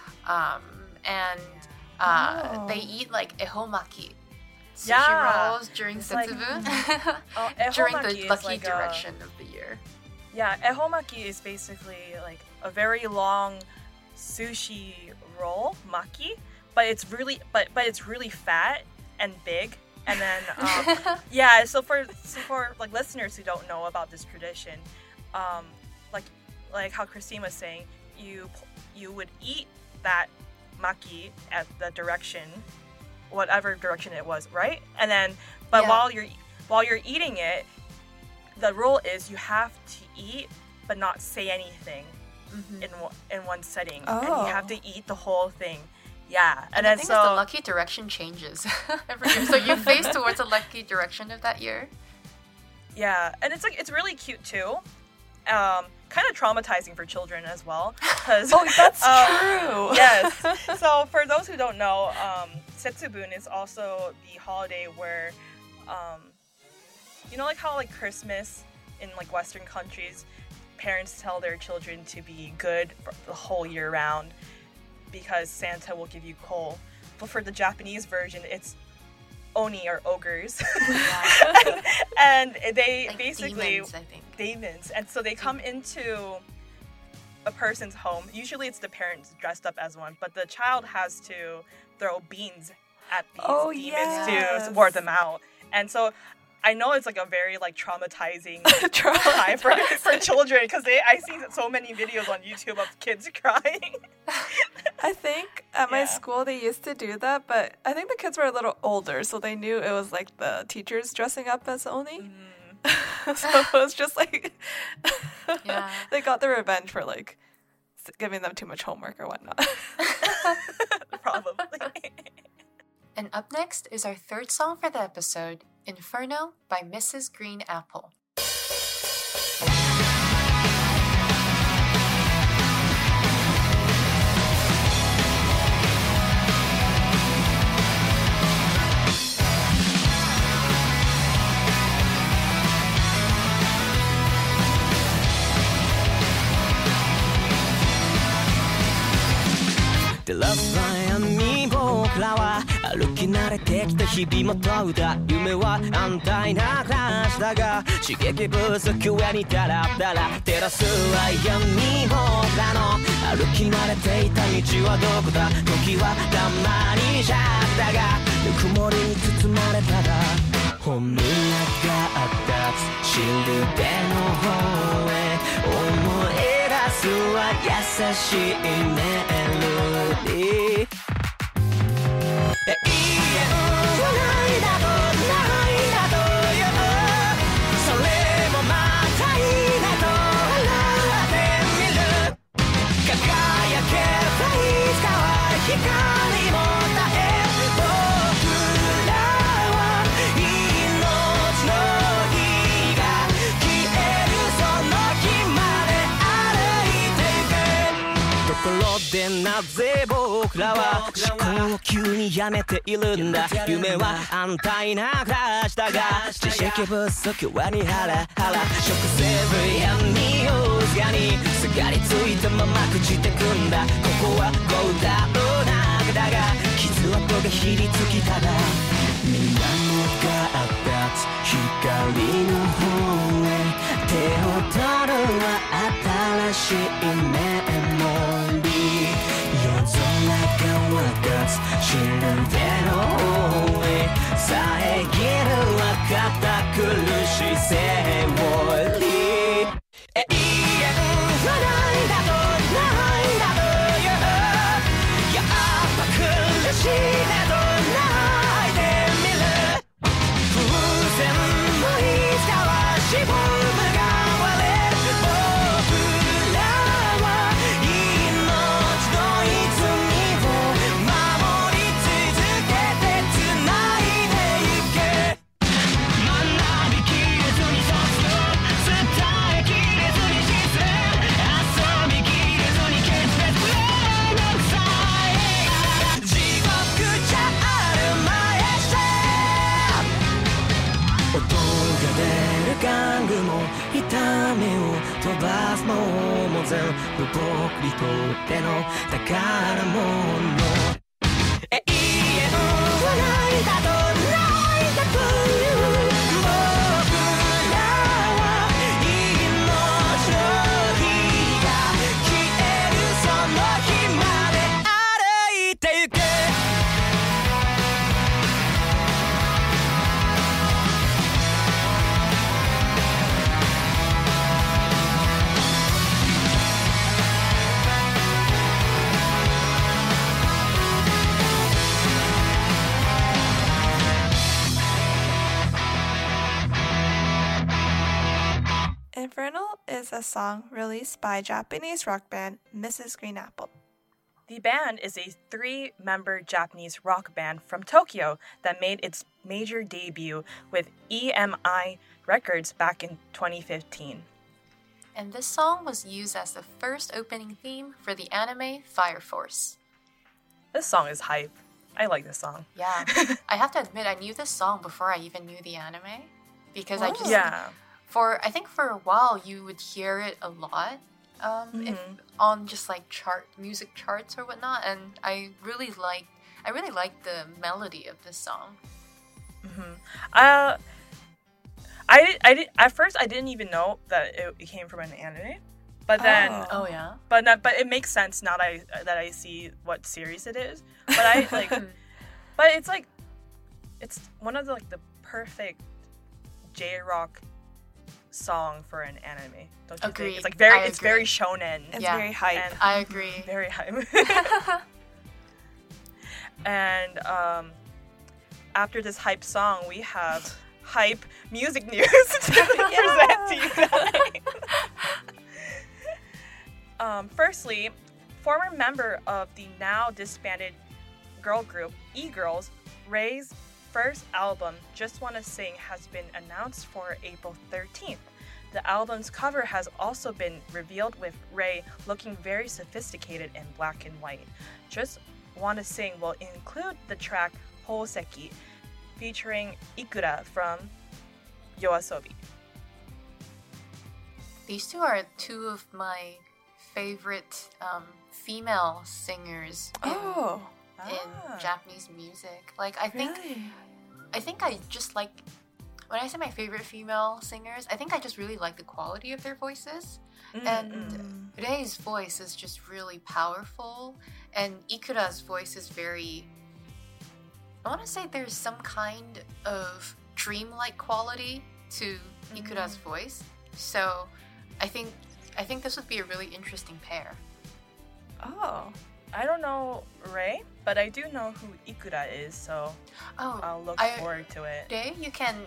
They eat like ehomaki, sushi rolls during Setsubun, during the lucky direction of the year. Yeah, ehomaki is basically like a very long sushi roll, maki, but it's really fat and big. And then so for like listeners who don't know about this tradition, like how Christine was saying, you would eat that maki at the direction, whatever direction it was, right? And then while you're eating it, the rule is you have to eat but not say anything in one setting, and you have to eat the whole thing. Yeah, and then the lucky direction changes every year, so you face towards the lucky direction of that year. Yeah, and it's really cute too. Kind of traumatizing for children as well. That's true. Yes. So for those who don't know, Setsubun is also the holiday where, like how like Christmas in like Western countries, parents tell their children to be good for the whole year round because Santa will give you coal. But for the Japanese version, it's oni or ogres. Yeah. and they Like basically demons, I think. demons. And so they come into a person's home. Usually it's the parents dressed up as one, but the child has to throw beans at these demons yes. to ward them out. And so I know it's like a very like traumatizing time for children because I see so many videos on YouTube of kids crying. I think at my Yeah. school they used to do that, but I think the kids were a little older, so they knew it was like the teachers dressing up as Oni. So it was just like, Yeah. they got their revenge for like giving them too much homework or whatnot. Probably. And up next is our third song for the episode, Inferno by Mrs. Green Apple. 照らす闇に僕らは歩き慣れてきた日々も問うた夢は安泰な暮らしだが刺激不足上にダラダラ照らすは闇僕らの歩き慣れていた道はどこだ時はたまにじゃったがぬくもりに包まれたら本音があったシルベの方へ思い出すは優しいメロディー永遠はないだとないだというそれもまたいいねと笑ってみる輝けばいつかは光も絶え僕らは命の火が消えるその日まで歩いていくところでなぜ僕らは思考を急にやめているんだ夢は安泰な暮らしだが知識不足はにハラハラ食せる闇をすがにすがりついたまま朽ちてくんだここはゴーダの中だが傷跡がひりつきたら水面が立つ光の方へ手を取るは新しいメモリー夜空が分かつシルベの方へ遮るは堅苦しいセオリー永遠はないだとないだというやっぱ苦しいねと泣いてみる風船もいつかはしぼむが割れる僕らは命の泉を守り続けて繋いでゆけ学びきれずに卒業伝えきれずに実践遊びきれずに決別プレイのさえ地獄じゃあるまいして音が出る玩具も痛みを飛ばすのも全部僕にとっての宝物永遠はないだとないだという僕らは命の火が消えるその日まで歩いてゆけ Infernal is a song released by Japanese rock band Mrs. Green Apple. The band is a 3-member Japanese rock band from Tokyo that made its major debut with EMI Records back in 2015. And this song was used as the first opening theme for the anime Fire Force. This song is hype. I like this song. Yeah, I have to admit, I knew this song before I even knew the anime. Because I just... Yeah. I think for a while you would hear it a lot if on just like music charts or whatnot, and I really liked the melody of this song. At first I didn't even know that it came from an anime, but then but it makes sense now that I see what series it is. But I like, but it's like it's one of the perfect J-rock song for an anime. Don't you think? It's like very shonen. It's very hype. I agree. Very hype. And after this hype song, we have hype music news to present to you guys. Firstly, former member of the now disbanded girl group E-Girls, Ray's first album, Just Wanna Sing, has been announced for April 13th. The album's cover has also been revealed with Ray looking very sophisticated in black and white. Just Wanna Sing will include the track Houseki, featuring Ikura from YOASOBI. These two are two of my favorite female singers in Japanese music. Like I think I just like, when I say my favorite female singers, I think I just really like the quality of their voices. And Rei's voice is just really powerful, and Ikura's voice is very, I want to say there's some kind of dreamlike quality to Ikura's voice. So I think this would be a really interesting pair. Oh, I don't know Ray, but I do know who Ikura is, so I'll look forward to it. Ray, you can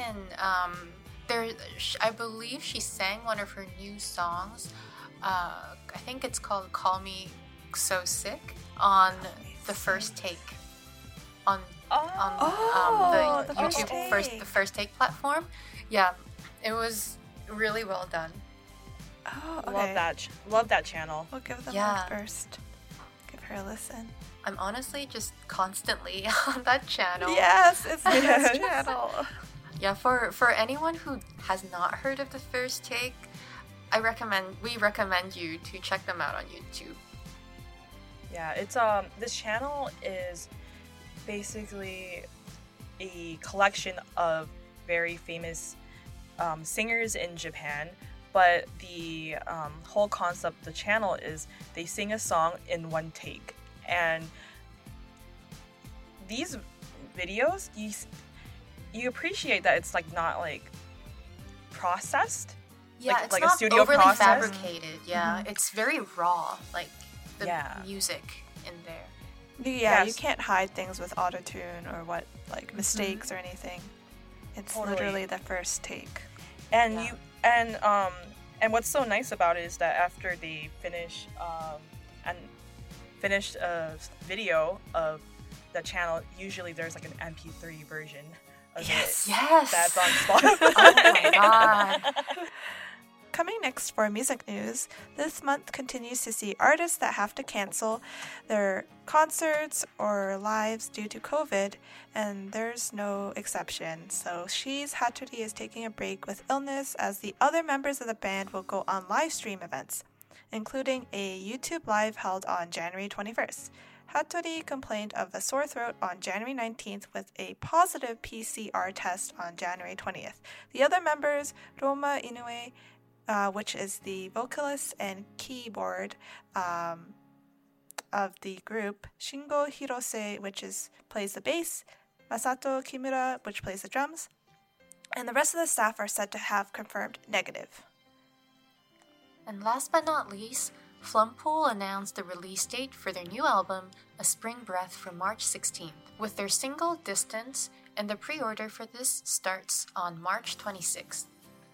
I believe she sang one of her new songs. I think it's called "Call Me So Sick" on the First Take on the YouTube the First Take platform. Yeah, it was really well done. Oh, okay. Love that channel. We'll give them a first. Give her a listen. I'm honestly just constantly on that channel. Yes, it's the best channel. Yeah, for anyone who has not heard of the First Take, we recommend you to check them out on YouTube. Yeah, it's this channel is basically a collection of very famous singers in Japan, but the whole concept of the channel is they sing a song in one take. And these videos, you appreciate that it's like not like processed. Yeah, like, it's like not a studio overly process. fabricated. Yeah, it's very raw, like the music in there. Yeah, you can't hide things with autotune or mistakes or anything. It's literally the first take. And and what's so nice about it is that after they finish a video of the channel, usually there's like an MP3 version of Yes. that's on Spotify. Oh my god. Coming next for music news, this month continues to see artists that have to cancel their concerts or lives due to COVID, and there's no exception. So She's Hattori is taking a break with illness, as the other members of the band will go on live stream events, including a YouTube live held on January 21st. Hattori complained of a sore throat on January 19th with a positive PCR test on January 20th. The other members, Roma Inoue, which is the vocalist and keyboard of the group, Shingo Hirose, which plays the bass, Masato Kimura, which plays the drums, and the rest of the staff are said to have confirmed negative. And last but not least, Flumpool announced the release date for their new album, A Spring Breath, for March 16th, with their single Distance, and the pre-order for this starts on March 26th.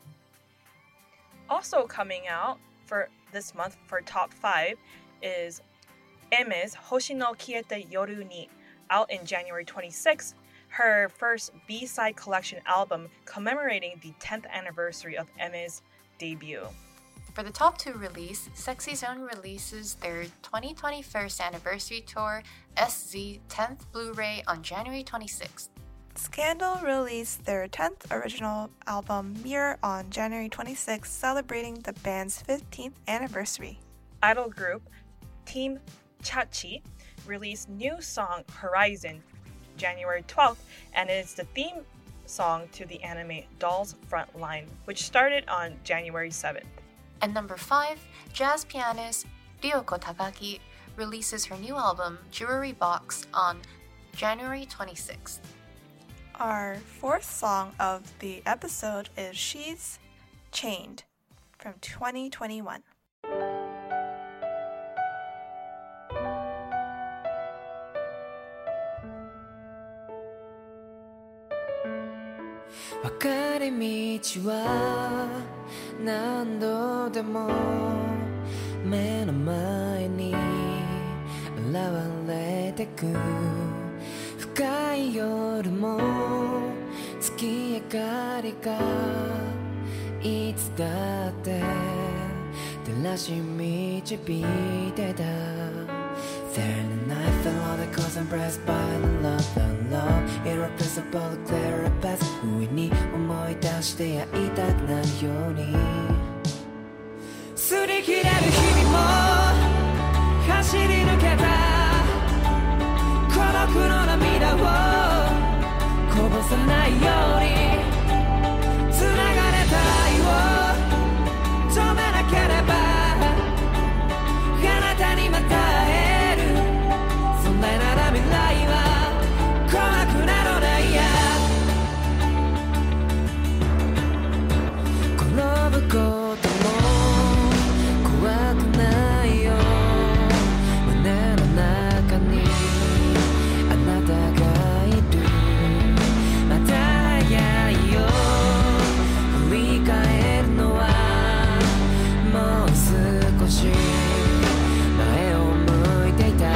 Also coming out for this month for top 5 is Aime's Hoshi no Kieta Yoru ni, out in January 26th, her first B-side collection album commemorating the 10th anniversary of Aime's debut. For the top 2 release, Sexy Zone releases their 2021 anniversary tour, SZ 10th Blu-ray, on January 26th. Scandal released their 10th original album, Mirror, on January 26th, celebrating the band's 15th anniversary. Idol group Team Chachi released new song Horizon January 12th, and it's the theme song to the anime Doll's Frontline, which started on January 7th. And number 5, jazz pianist Ryoko Takaki releases her new album Jewelry Box on January 26th. Our fourth song of the episode is She's Chained from 2021. Wakari道は何度でも目の前に現れてく深い夜も月明かりがいつだって照らし導いてた There in the night fell all the cause impressed by the love Irreplaceable, clear a path 不意に思い出して会いたくなるように擦り切れる日々も走り抜けた孤独の涙をこぼさないように繋がれた愛を止めなければあなたにまた会えるそんななら未来は怖くなるないや転ぶことも怖くないよ胸の中にあなたがいるまた早いよ振り返るのはもう少し前を向いていたい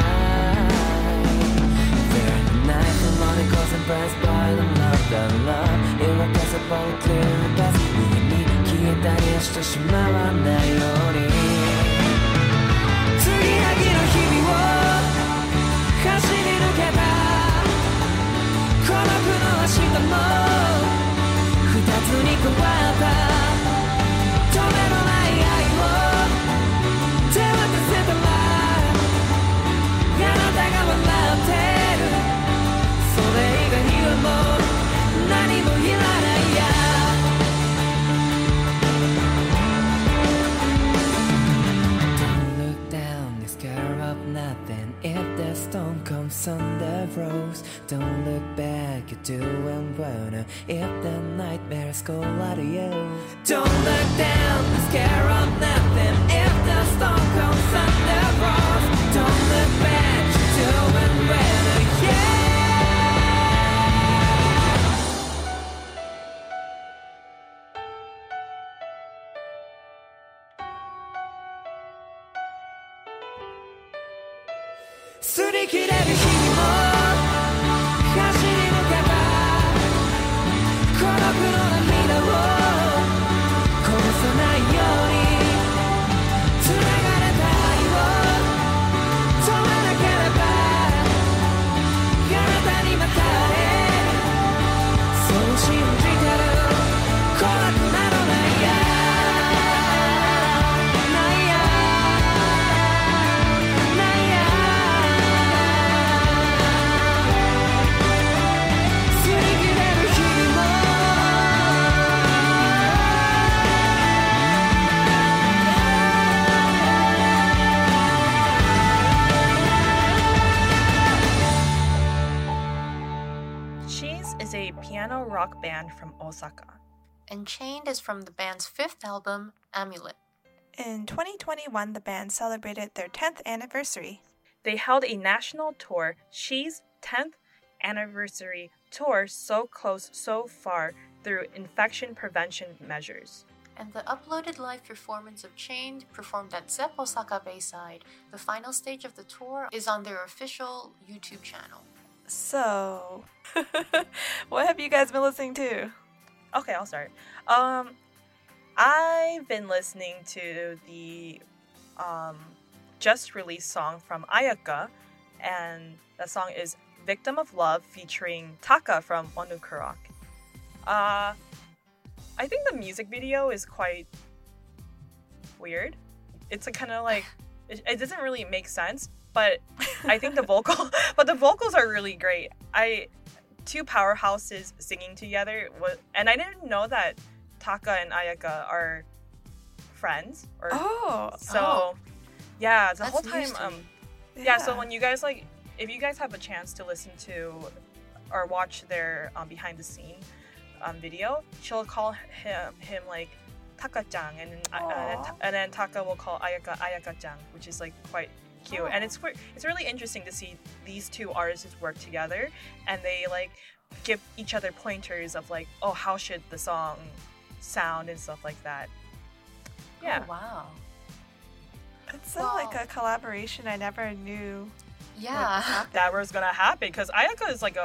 There in the night the morning calls impressed by the love Irreplaceable, clear the best 上に消えたりはしてしまわないように継ぎはぎの日々を走り抜けた孤独の明日も二つに加わった止めのない愛を手渡せたらあなたが笑ってるそれ以外にはもう何もいらないやDon't look down, you're scared of nothing If the storm comes on the rose Don't look back, you're doing well If the nightmares go out of you Don't look down, you're scared of nothing If the storm comes on the rose Don't look back, you're doing well, yeah擦り切れる日々も走り抜けた孤独の涙をこぼさないように繋がれた愛を止めなければあなたにまた会えるそう信じてる怖くなるないや is a piano rock band from Osaka. And Chained is from the band's fifth album, Amulet. In 2021, the band celebrated their 10th anniversary. They held a national tour, She's 10th Anniversary Tour, So Close, So Far, through infection prevention measures. And the uploaded live performance of Chained, performed at ZEP Osaka Bayside, the final stage of the tour, is on their official YouTube channel. So, what have you guys been listening to? Okay, I'll start. I've been listening to the just released song from Ayaka, and that song is Victim of Love featuring Taka from Onukurok. I think the music video is quite weird. It's a kind of like, it doesn't really make sense, but I think the vocals are really great. two powerhouses singing together and I didn't know that Taka and Ayaka are friends. Yeah, the whole time so when you guys like, if you guys have a chance to listen to or watch their behind the scene video, she'll call him like Taka-chan, and then Taka will call Ayaka Ayaka-chan, which is like quite cute. And it's really interesting to see these two artists work together, and they like give each other pointers of like, oh, how should the song sound and stuff like that. Yeah. Oh, wow. It's like a collaboration I never knew. Yeah. That was gonna happen, because Ayaka is like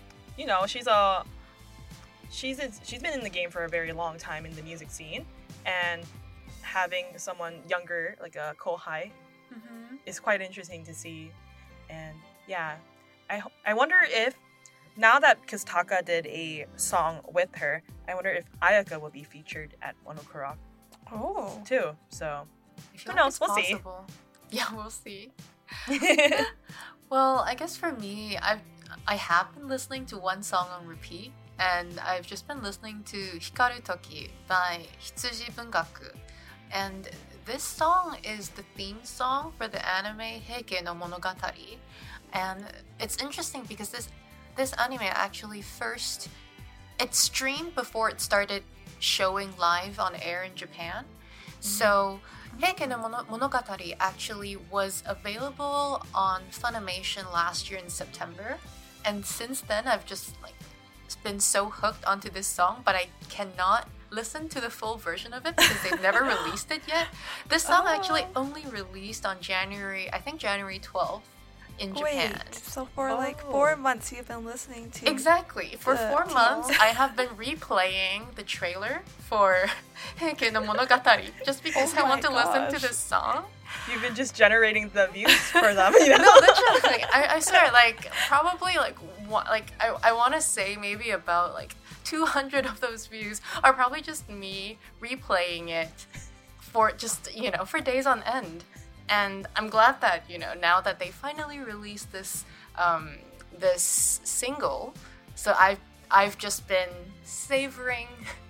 she's been in the game for a very long time in the music scene, and having someone younger like a Kohai is quite interesting to see. And yeah, I wonder if now that, because Taka did a song with her, I wonder if Ayaka will be featured at One Ok Rock too. So who knows? We'll see. Yeah, we'll see. Well, I guess for me, I have been listening to one song on repeat, and I've just been listening to Hikaru Toki by Hitsuji Bungaku. And this song is the theme song for the anime Heike no Monogatari. And it's interesting because this anime actually it streamed before it started showing live on air in Japan. So Heike no Monogatari actually was available on Funimation last year in September, and since then I've just been so hooked onto this song, but I cannot listen to the full version of it because they've never released it yet. This song actually only released on January 12th in Japan. So for 4 months you've been listening to Exactly. For 4 months I have been replaying the trailer for Heike no Monogatari just because I want to listen to this song. You've been just generating the views for them, you know? No, literally. I swear, probably I want to say maybe about 200 of those views are probably just me replaying it for just, for days on end. And I'm glad that, now that they finally released this this single, so I've just been savoring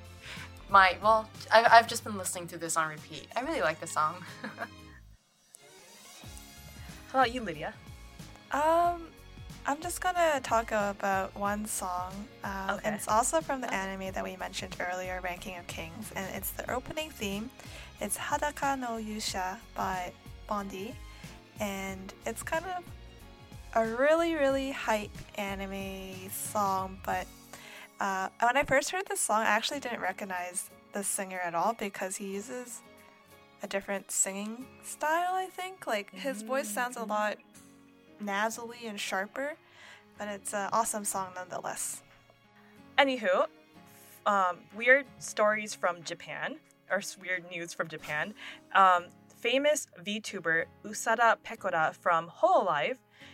I've just been listening to this on repeat. I really like the song. How about you, Lydia? I'm just gonna talk about one song, Okay. and it's also from the anime that we mentioned earlier, Ranking of Kings, and it's the opening theme. It's Hadaka no Yusha by Bondi, and it's kind of a really, really hype anime song, but when I first heard this song, I actually didn't recognize the singer at all because he uses a different singing style, I think. His voice sounds a lot nasally and sharper, but it's an awesome song nonetheless. Anywho, weird stories from Japan, or weird news from Japan. Famous VTuber Usada Pekora from Hololive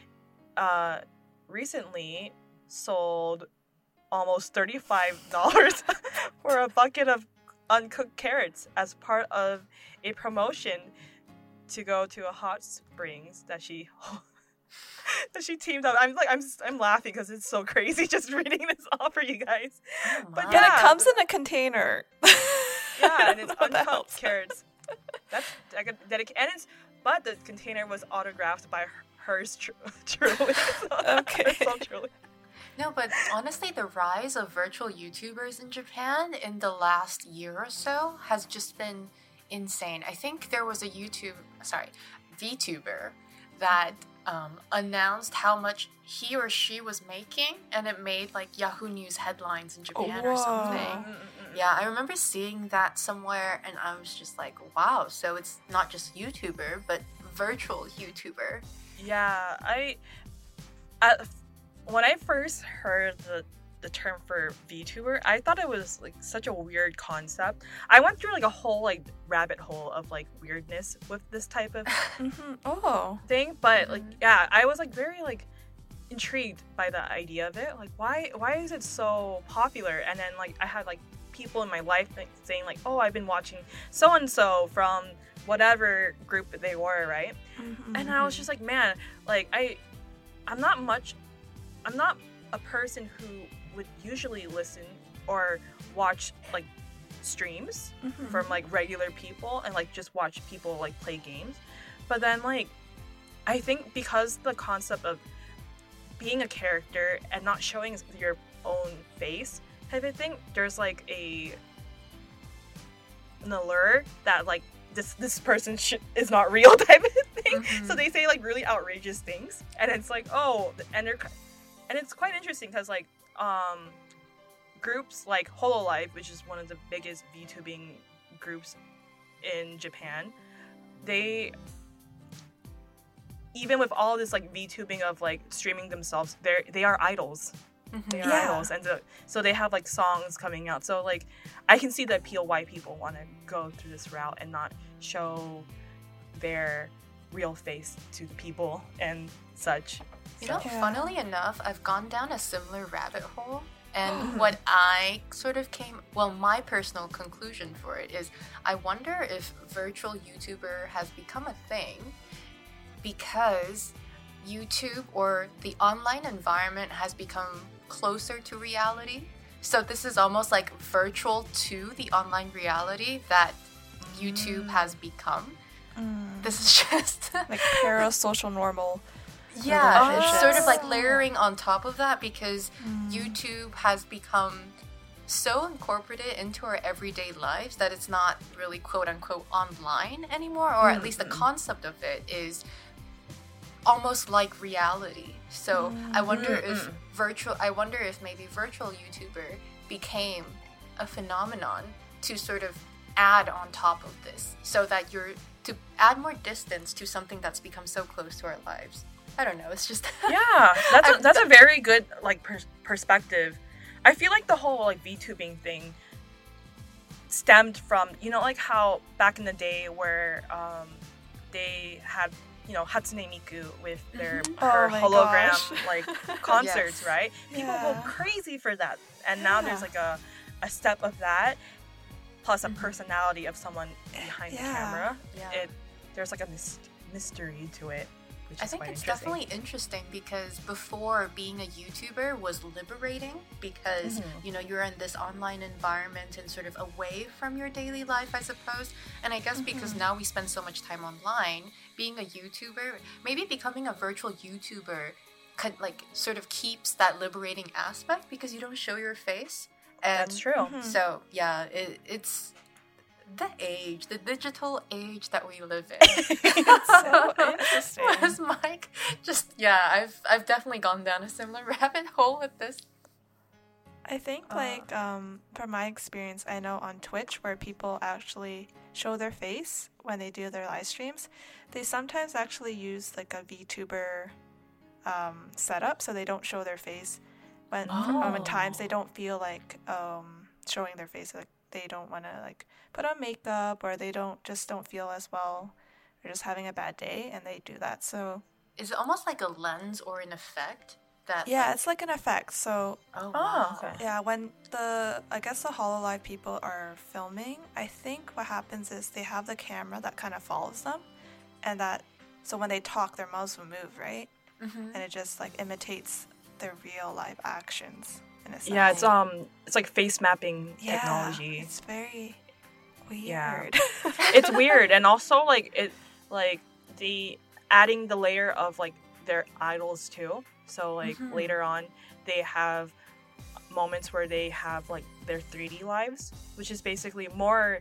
recently sold almost $35 for a bucket of uncooked carrots as part of a promotion to go to a hot springs that she teamed up. I'm laughing because it's so crazy just reading this off for you guys. But it comes in a container. Yeah, and it's uncooked carrots. That's dedicated, but the container was autographed by hers truly. Okay. So truly. No, but honestly, the rise of virtual YouTubers in Japan in the last year or so has just been insane. I think there was a VTuber that announced how much he or she was making, and it made Yahoo News headlines in Japan or something. Yeah, I remember seeing that somewhere, and I was just like, wow, so it's not just YouTuber, but virtual YouTuber. Yeah, when I first heard the term for VTuber, I thought it was such a weird concept. I went through a whole rabbit hole of weirdness with this type of thing, but I was very intrigued by the idea of it. Why is it so popular? And then I had people in my life saying oh, I've been watching so and so from whatever group they were, right? And I was just man, I'm not a person who would usually listen or watch like streams from like regular people and like just watch people like play games. But then like I think because the concept of being a character and not showing your own face type of thing, there's like an allure that like this person is not real type of thing. So they say like really outrageous things, and it's like, oh, and it's quite interesting because like groups like Hololive, which is one of the biggest VTubing groups in Japan, they, even with all this like VTubing of like streaming themselves, they are idols. They are idols, and so they have like songs coming out. So like I can see the appeal why people want to go through this route and not show their real face to the people and such. You know, funnily enough, I've gone down a similar rabbit hole. And what I sort of my personal conclusion for it is, I wonder if virtual YouTuber has become a thing because YouTube or the online environment has become closer to reality. So this is almost like virtual to the online reality that YouTube has become. This is just like parasocial normal. Yeah, it's sort of like layering on top of that because YouTube has become so incorporated into our everyday lives that it's not really quote-unquote online anymore, or at least the concept of it is almost like reality. So I wonder if maybe virtual YouTuber became a phenomenon to sort of add on top of this, so that to add more distance to something that's become so close to our lives. I don't know. It's just that's a very good like perspective. I feel like the whole like VTubing thing stemmed from, you know, like how back in the day where they had, you know, Hatsune Miku with her hologram like concerts, right? People go crazy for that, and now there's like a step of that plus a personality of someone behind the camera. There's like a mystery to it. I think it's definitely interesting because before, being a YouTuber was liberating because, you know, you're in this online environment and sort of away from your daily life, I suppose. And I guess because now we spend so much time online, being a YouTuber, maybe becoming a virtual YouTuber like sort of keeps that liberating aspect because you don't show your face. And that's true. So, yeah, it's the digital age that we live in. It's so interesting. Whereas Mike, I've definitely gone down a similar rabbit hole with this. I think like from my experience, I know on Twitch where people actually show their face when they do their live streams, they sometimes actually use like a VTuber setup, so they don't show their face when times they don't feel like showing their face, like they don't want to like put on makeup, or they don't feel as well, they're just having a bad day and they do that. So is it almost like a lens or an effect that it's like an effect. So okay. When the Hololive people are filming, I think what happens is they have the camera that kind of follows them, and that so when they talk their mouths will move, right? And it just like imitates their real live actions in a sense. Yeah, it's like face mapping technology. It's very weird. Yeah. It's weird, and also like the adding the layer of like their idols too. So like later on they have moments where they have like their 3D lives, which is basically more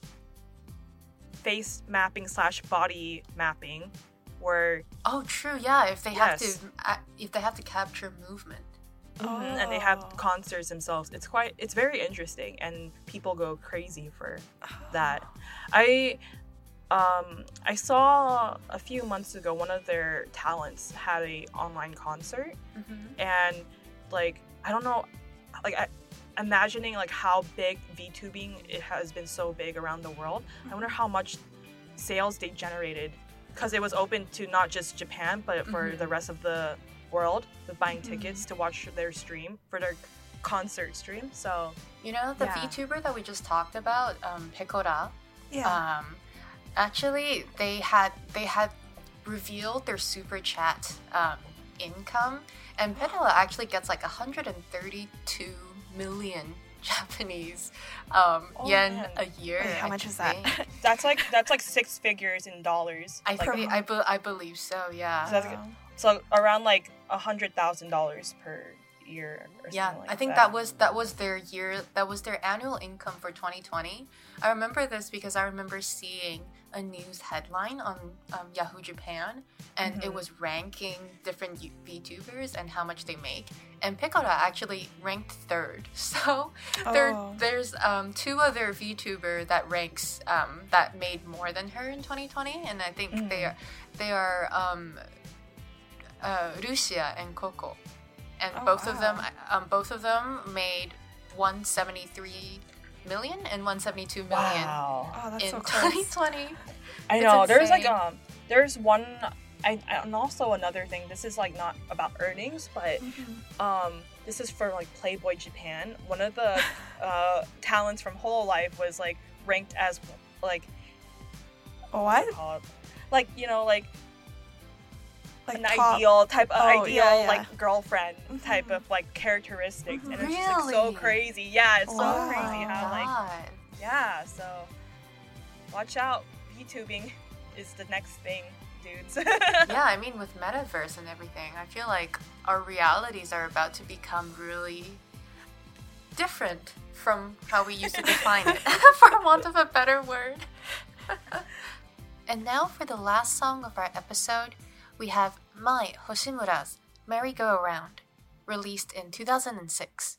face mapping / body mapping, where true, yeah, if they have to capture movement. And they have concerts themselves. It's very interesting, and people go crazy for that. I saw a few months ago one of their talents had a online concert, and like I don't know, like imagining like how big VTubing it has been so big around the world. I wonder how much sales they generated, because it was open to not just Japan but for the rest of the world, with buying tickets to watch their stream for their concert stream. So you know the VTuber that we just talked about, Pecora. Actually they had revealed their super chat income, and Pedola actually gets like 132 million Japanese yen man. a year. Wait, how much is that? That's like 6 figures in dollars. I Like, believe so. Yeah. so, that's, so around like $100,000 per year or something Yeah, like I think that was their annual income for 2020. I remember this because I remember seeing a news headline on Yahoo Japan, and it was ranking different VTubers and how much they make. And Piccola actually ranked 3rd. So there's 2 other VTuber that ranks that made more than her in 2020, and I think they are Lucia and Coco. And both of them made 173 million and 172 million wow. That's in so close. 2020. I know. There's like insane. there's one and also another thing. This is like not about earnings, but this is for like Playboy Japan. One of the talents from Hololive was like ranked as like What? like like an top- ideal type of yeah. like girlfriend type of like characteristics, and it's just like so Really? crazy. Yeah, it's so Wow. crazy how like God. yeah. So watch out, VTubing is the next thing, dudes. Yeah, I mean, with metaverse and everything, I feel like our realities are about to become really different from how we used to define it, for want of a better word. And now for the last song of our episode, we have Mai Hoshimura's Merry Go Around, released in 2006.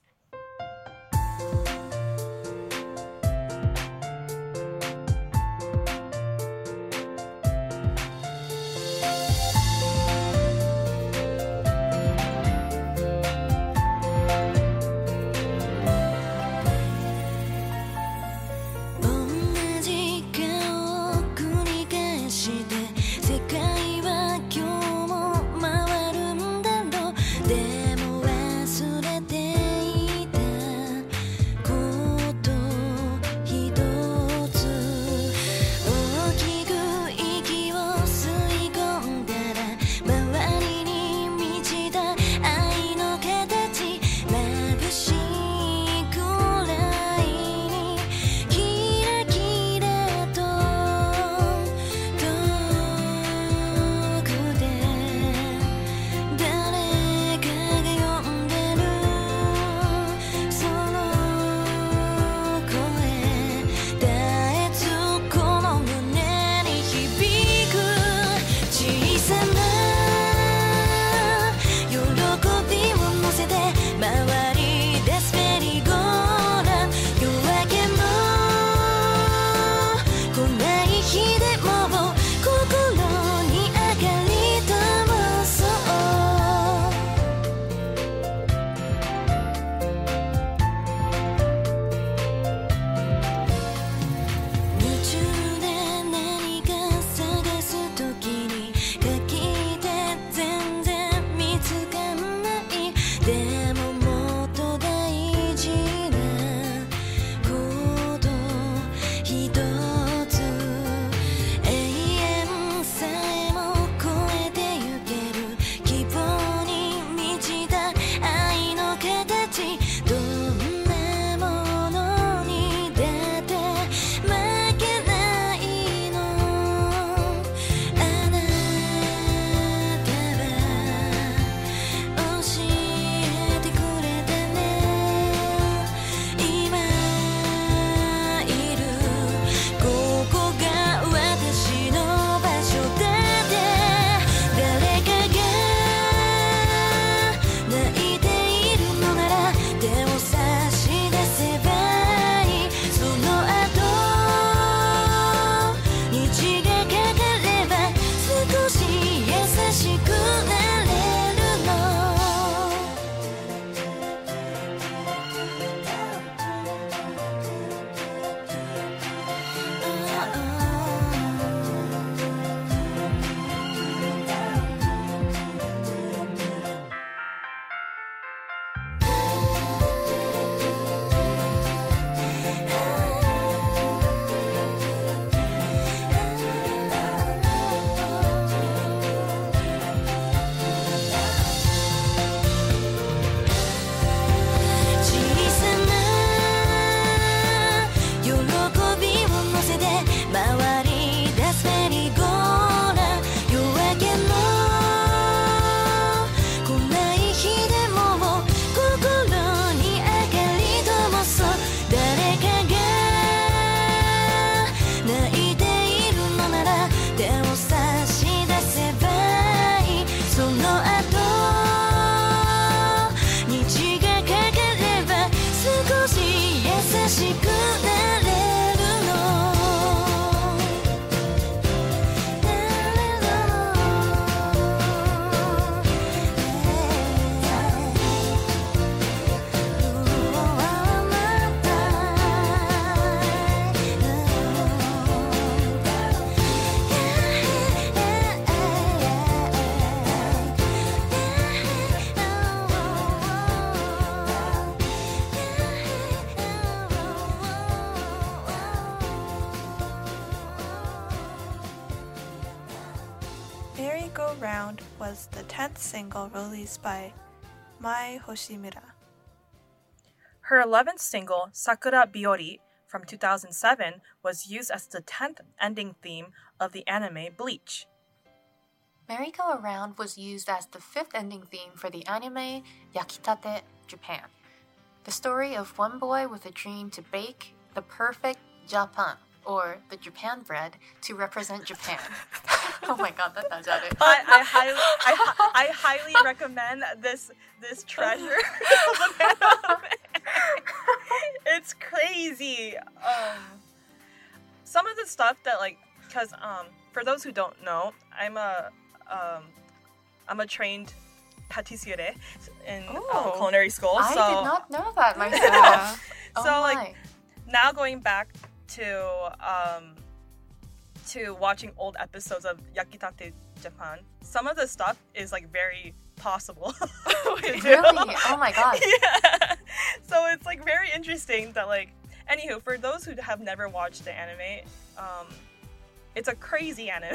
Round was the 10th single released by Mai Hoshimura. Her 11th single, Sakura Biori, from 2007, was used as the 10th ending theme of the anime Bleach. Merry Go Around was used as the 5th ending theme for the anime Yakitate Japan, the story of one boy with a dream to bake the perfect Japan, or the Japan bread, to represent Japan. Oh my god, that does it. I highly recommend this treasure of an anime. It's crazy. Some of the stuff that because for those who don't know, I'm a trained pâtissier in culinary school. I so, did not know that myself. So now going back to watching old episodes of Yakitate Japan, some of the stuff is very possible to do. Really? Oh my god. Yeah. So it's very interesting that anywho, for those who have never watched the anime, it's a crazy anime.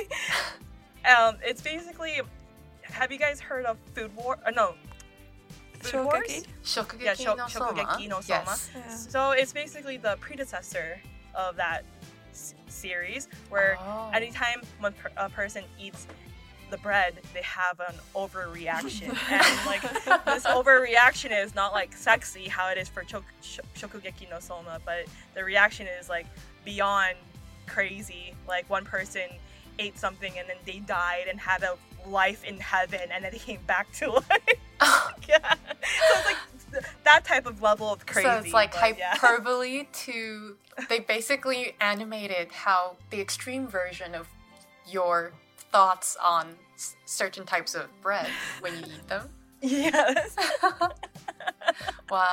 It's basically, have you guys heard of Food War? No. Food Wars? Shokugeki no Soma. Yes. Yeah. So it's basically the predecessor of that series, where anytime when a person eats the bread, they have an overreaction. And this overreaction is not sexy how it is for Shokugeki no Soma, but the reaction is beyond crazy. One person ate something and then they died and had a life in heaven and then they came back to life. Yeah. So it's that type of level of crazy. So it's hyperbole to... They basically animated how the extreme version of your thoughts on certain types of bread when you eat them. Yes. Wow.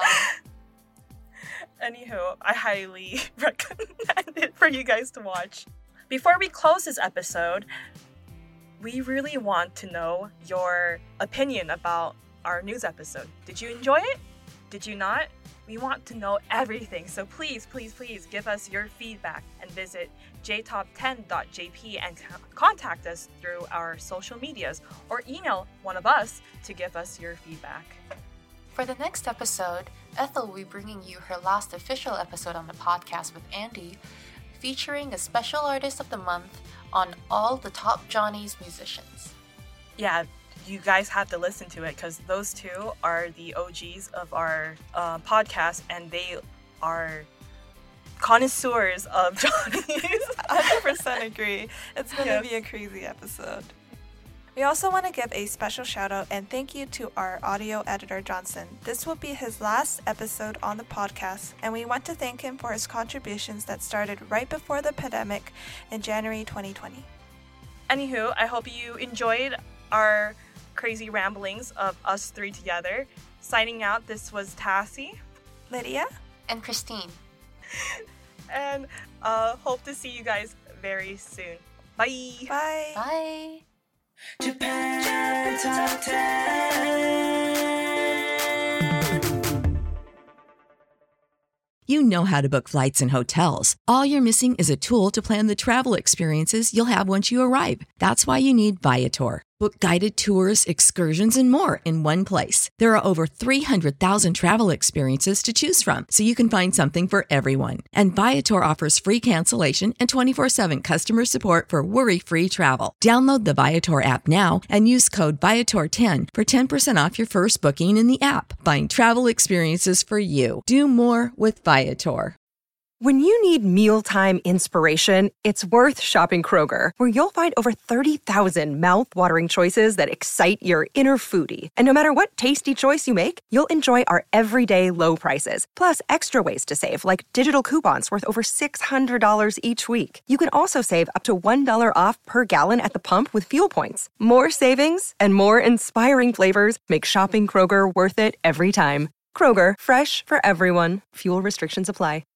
Anywho, I highly recommend it for you guys to watch. Before we close this episode, we really want to know your opinion about our news episode. Did you enjoy it? Did you not? We want to know everything, so please, please, please give us your feedback and visit jtop10.jp and contact us through our social medias or email one of us to give us your feedback. For the next episode, Ethel will be bringing you her last official episode on the podcast with Andy, featuring a special artist of the month on all the top Johnny's musicians. Yeah, you guys have to listen to it because those two are the OGs of our podcast, and they are connoisseurs of Johnny's. 100% agree. It's going to be a crazy episode. We also want to give a special shout out and thank you to our audio editor, Johnson. This will be his last episode on the podcast, and we want to thank him for his contributions that started right before the pandemic in January 2020. Anywho, I hope you enjoyed our crazy ramblings of us three together. Signing out, this was Tassie, Lydia, and Christine. And hope to see you guys very soon. Bye! Bye! Bye! Japan Top 10. You know how to book flights and hotels. All you're missing is a tool to plan the travel experiences you'll have once you arrive. That's why you need Viator. Book guided tours, excursions, and more in one place. There are over 300,000 travel experiences to choose from, so you can find something for everyone. And Viator offers free cancellation and 24/7 customer support for worry-free travel. Download the Viator app now and use code Viator10 for 10% off your first booking in the app. Find travel experiences for you. Do more with Viator. When you need mealtime inspiration, it's worth shopping Kroger, where you'll find over 30,000 mouth-watering choices that excite your inner foodie. And no matter what tasty choice you make, you'll enjoy our everyday low prices, plus extra ways to save, like digital coupons worth over $600 each week. You can also save up to $1 off per gallon at the pump with fuel points. More savings and more inspiring flavors make shopping Kroger worth it every time. Kroger, fresh for everyone. Fuel restrictions apply.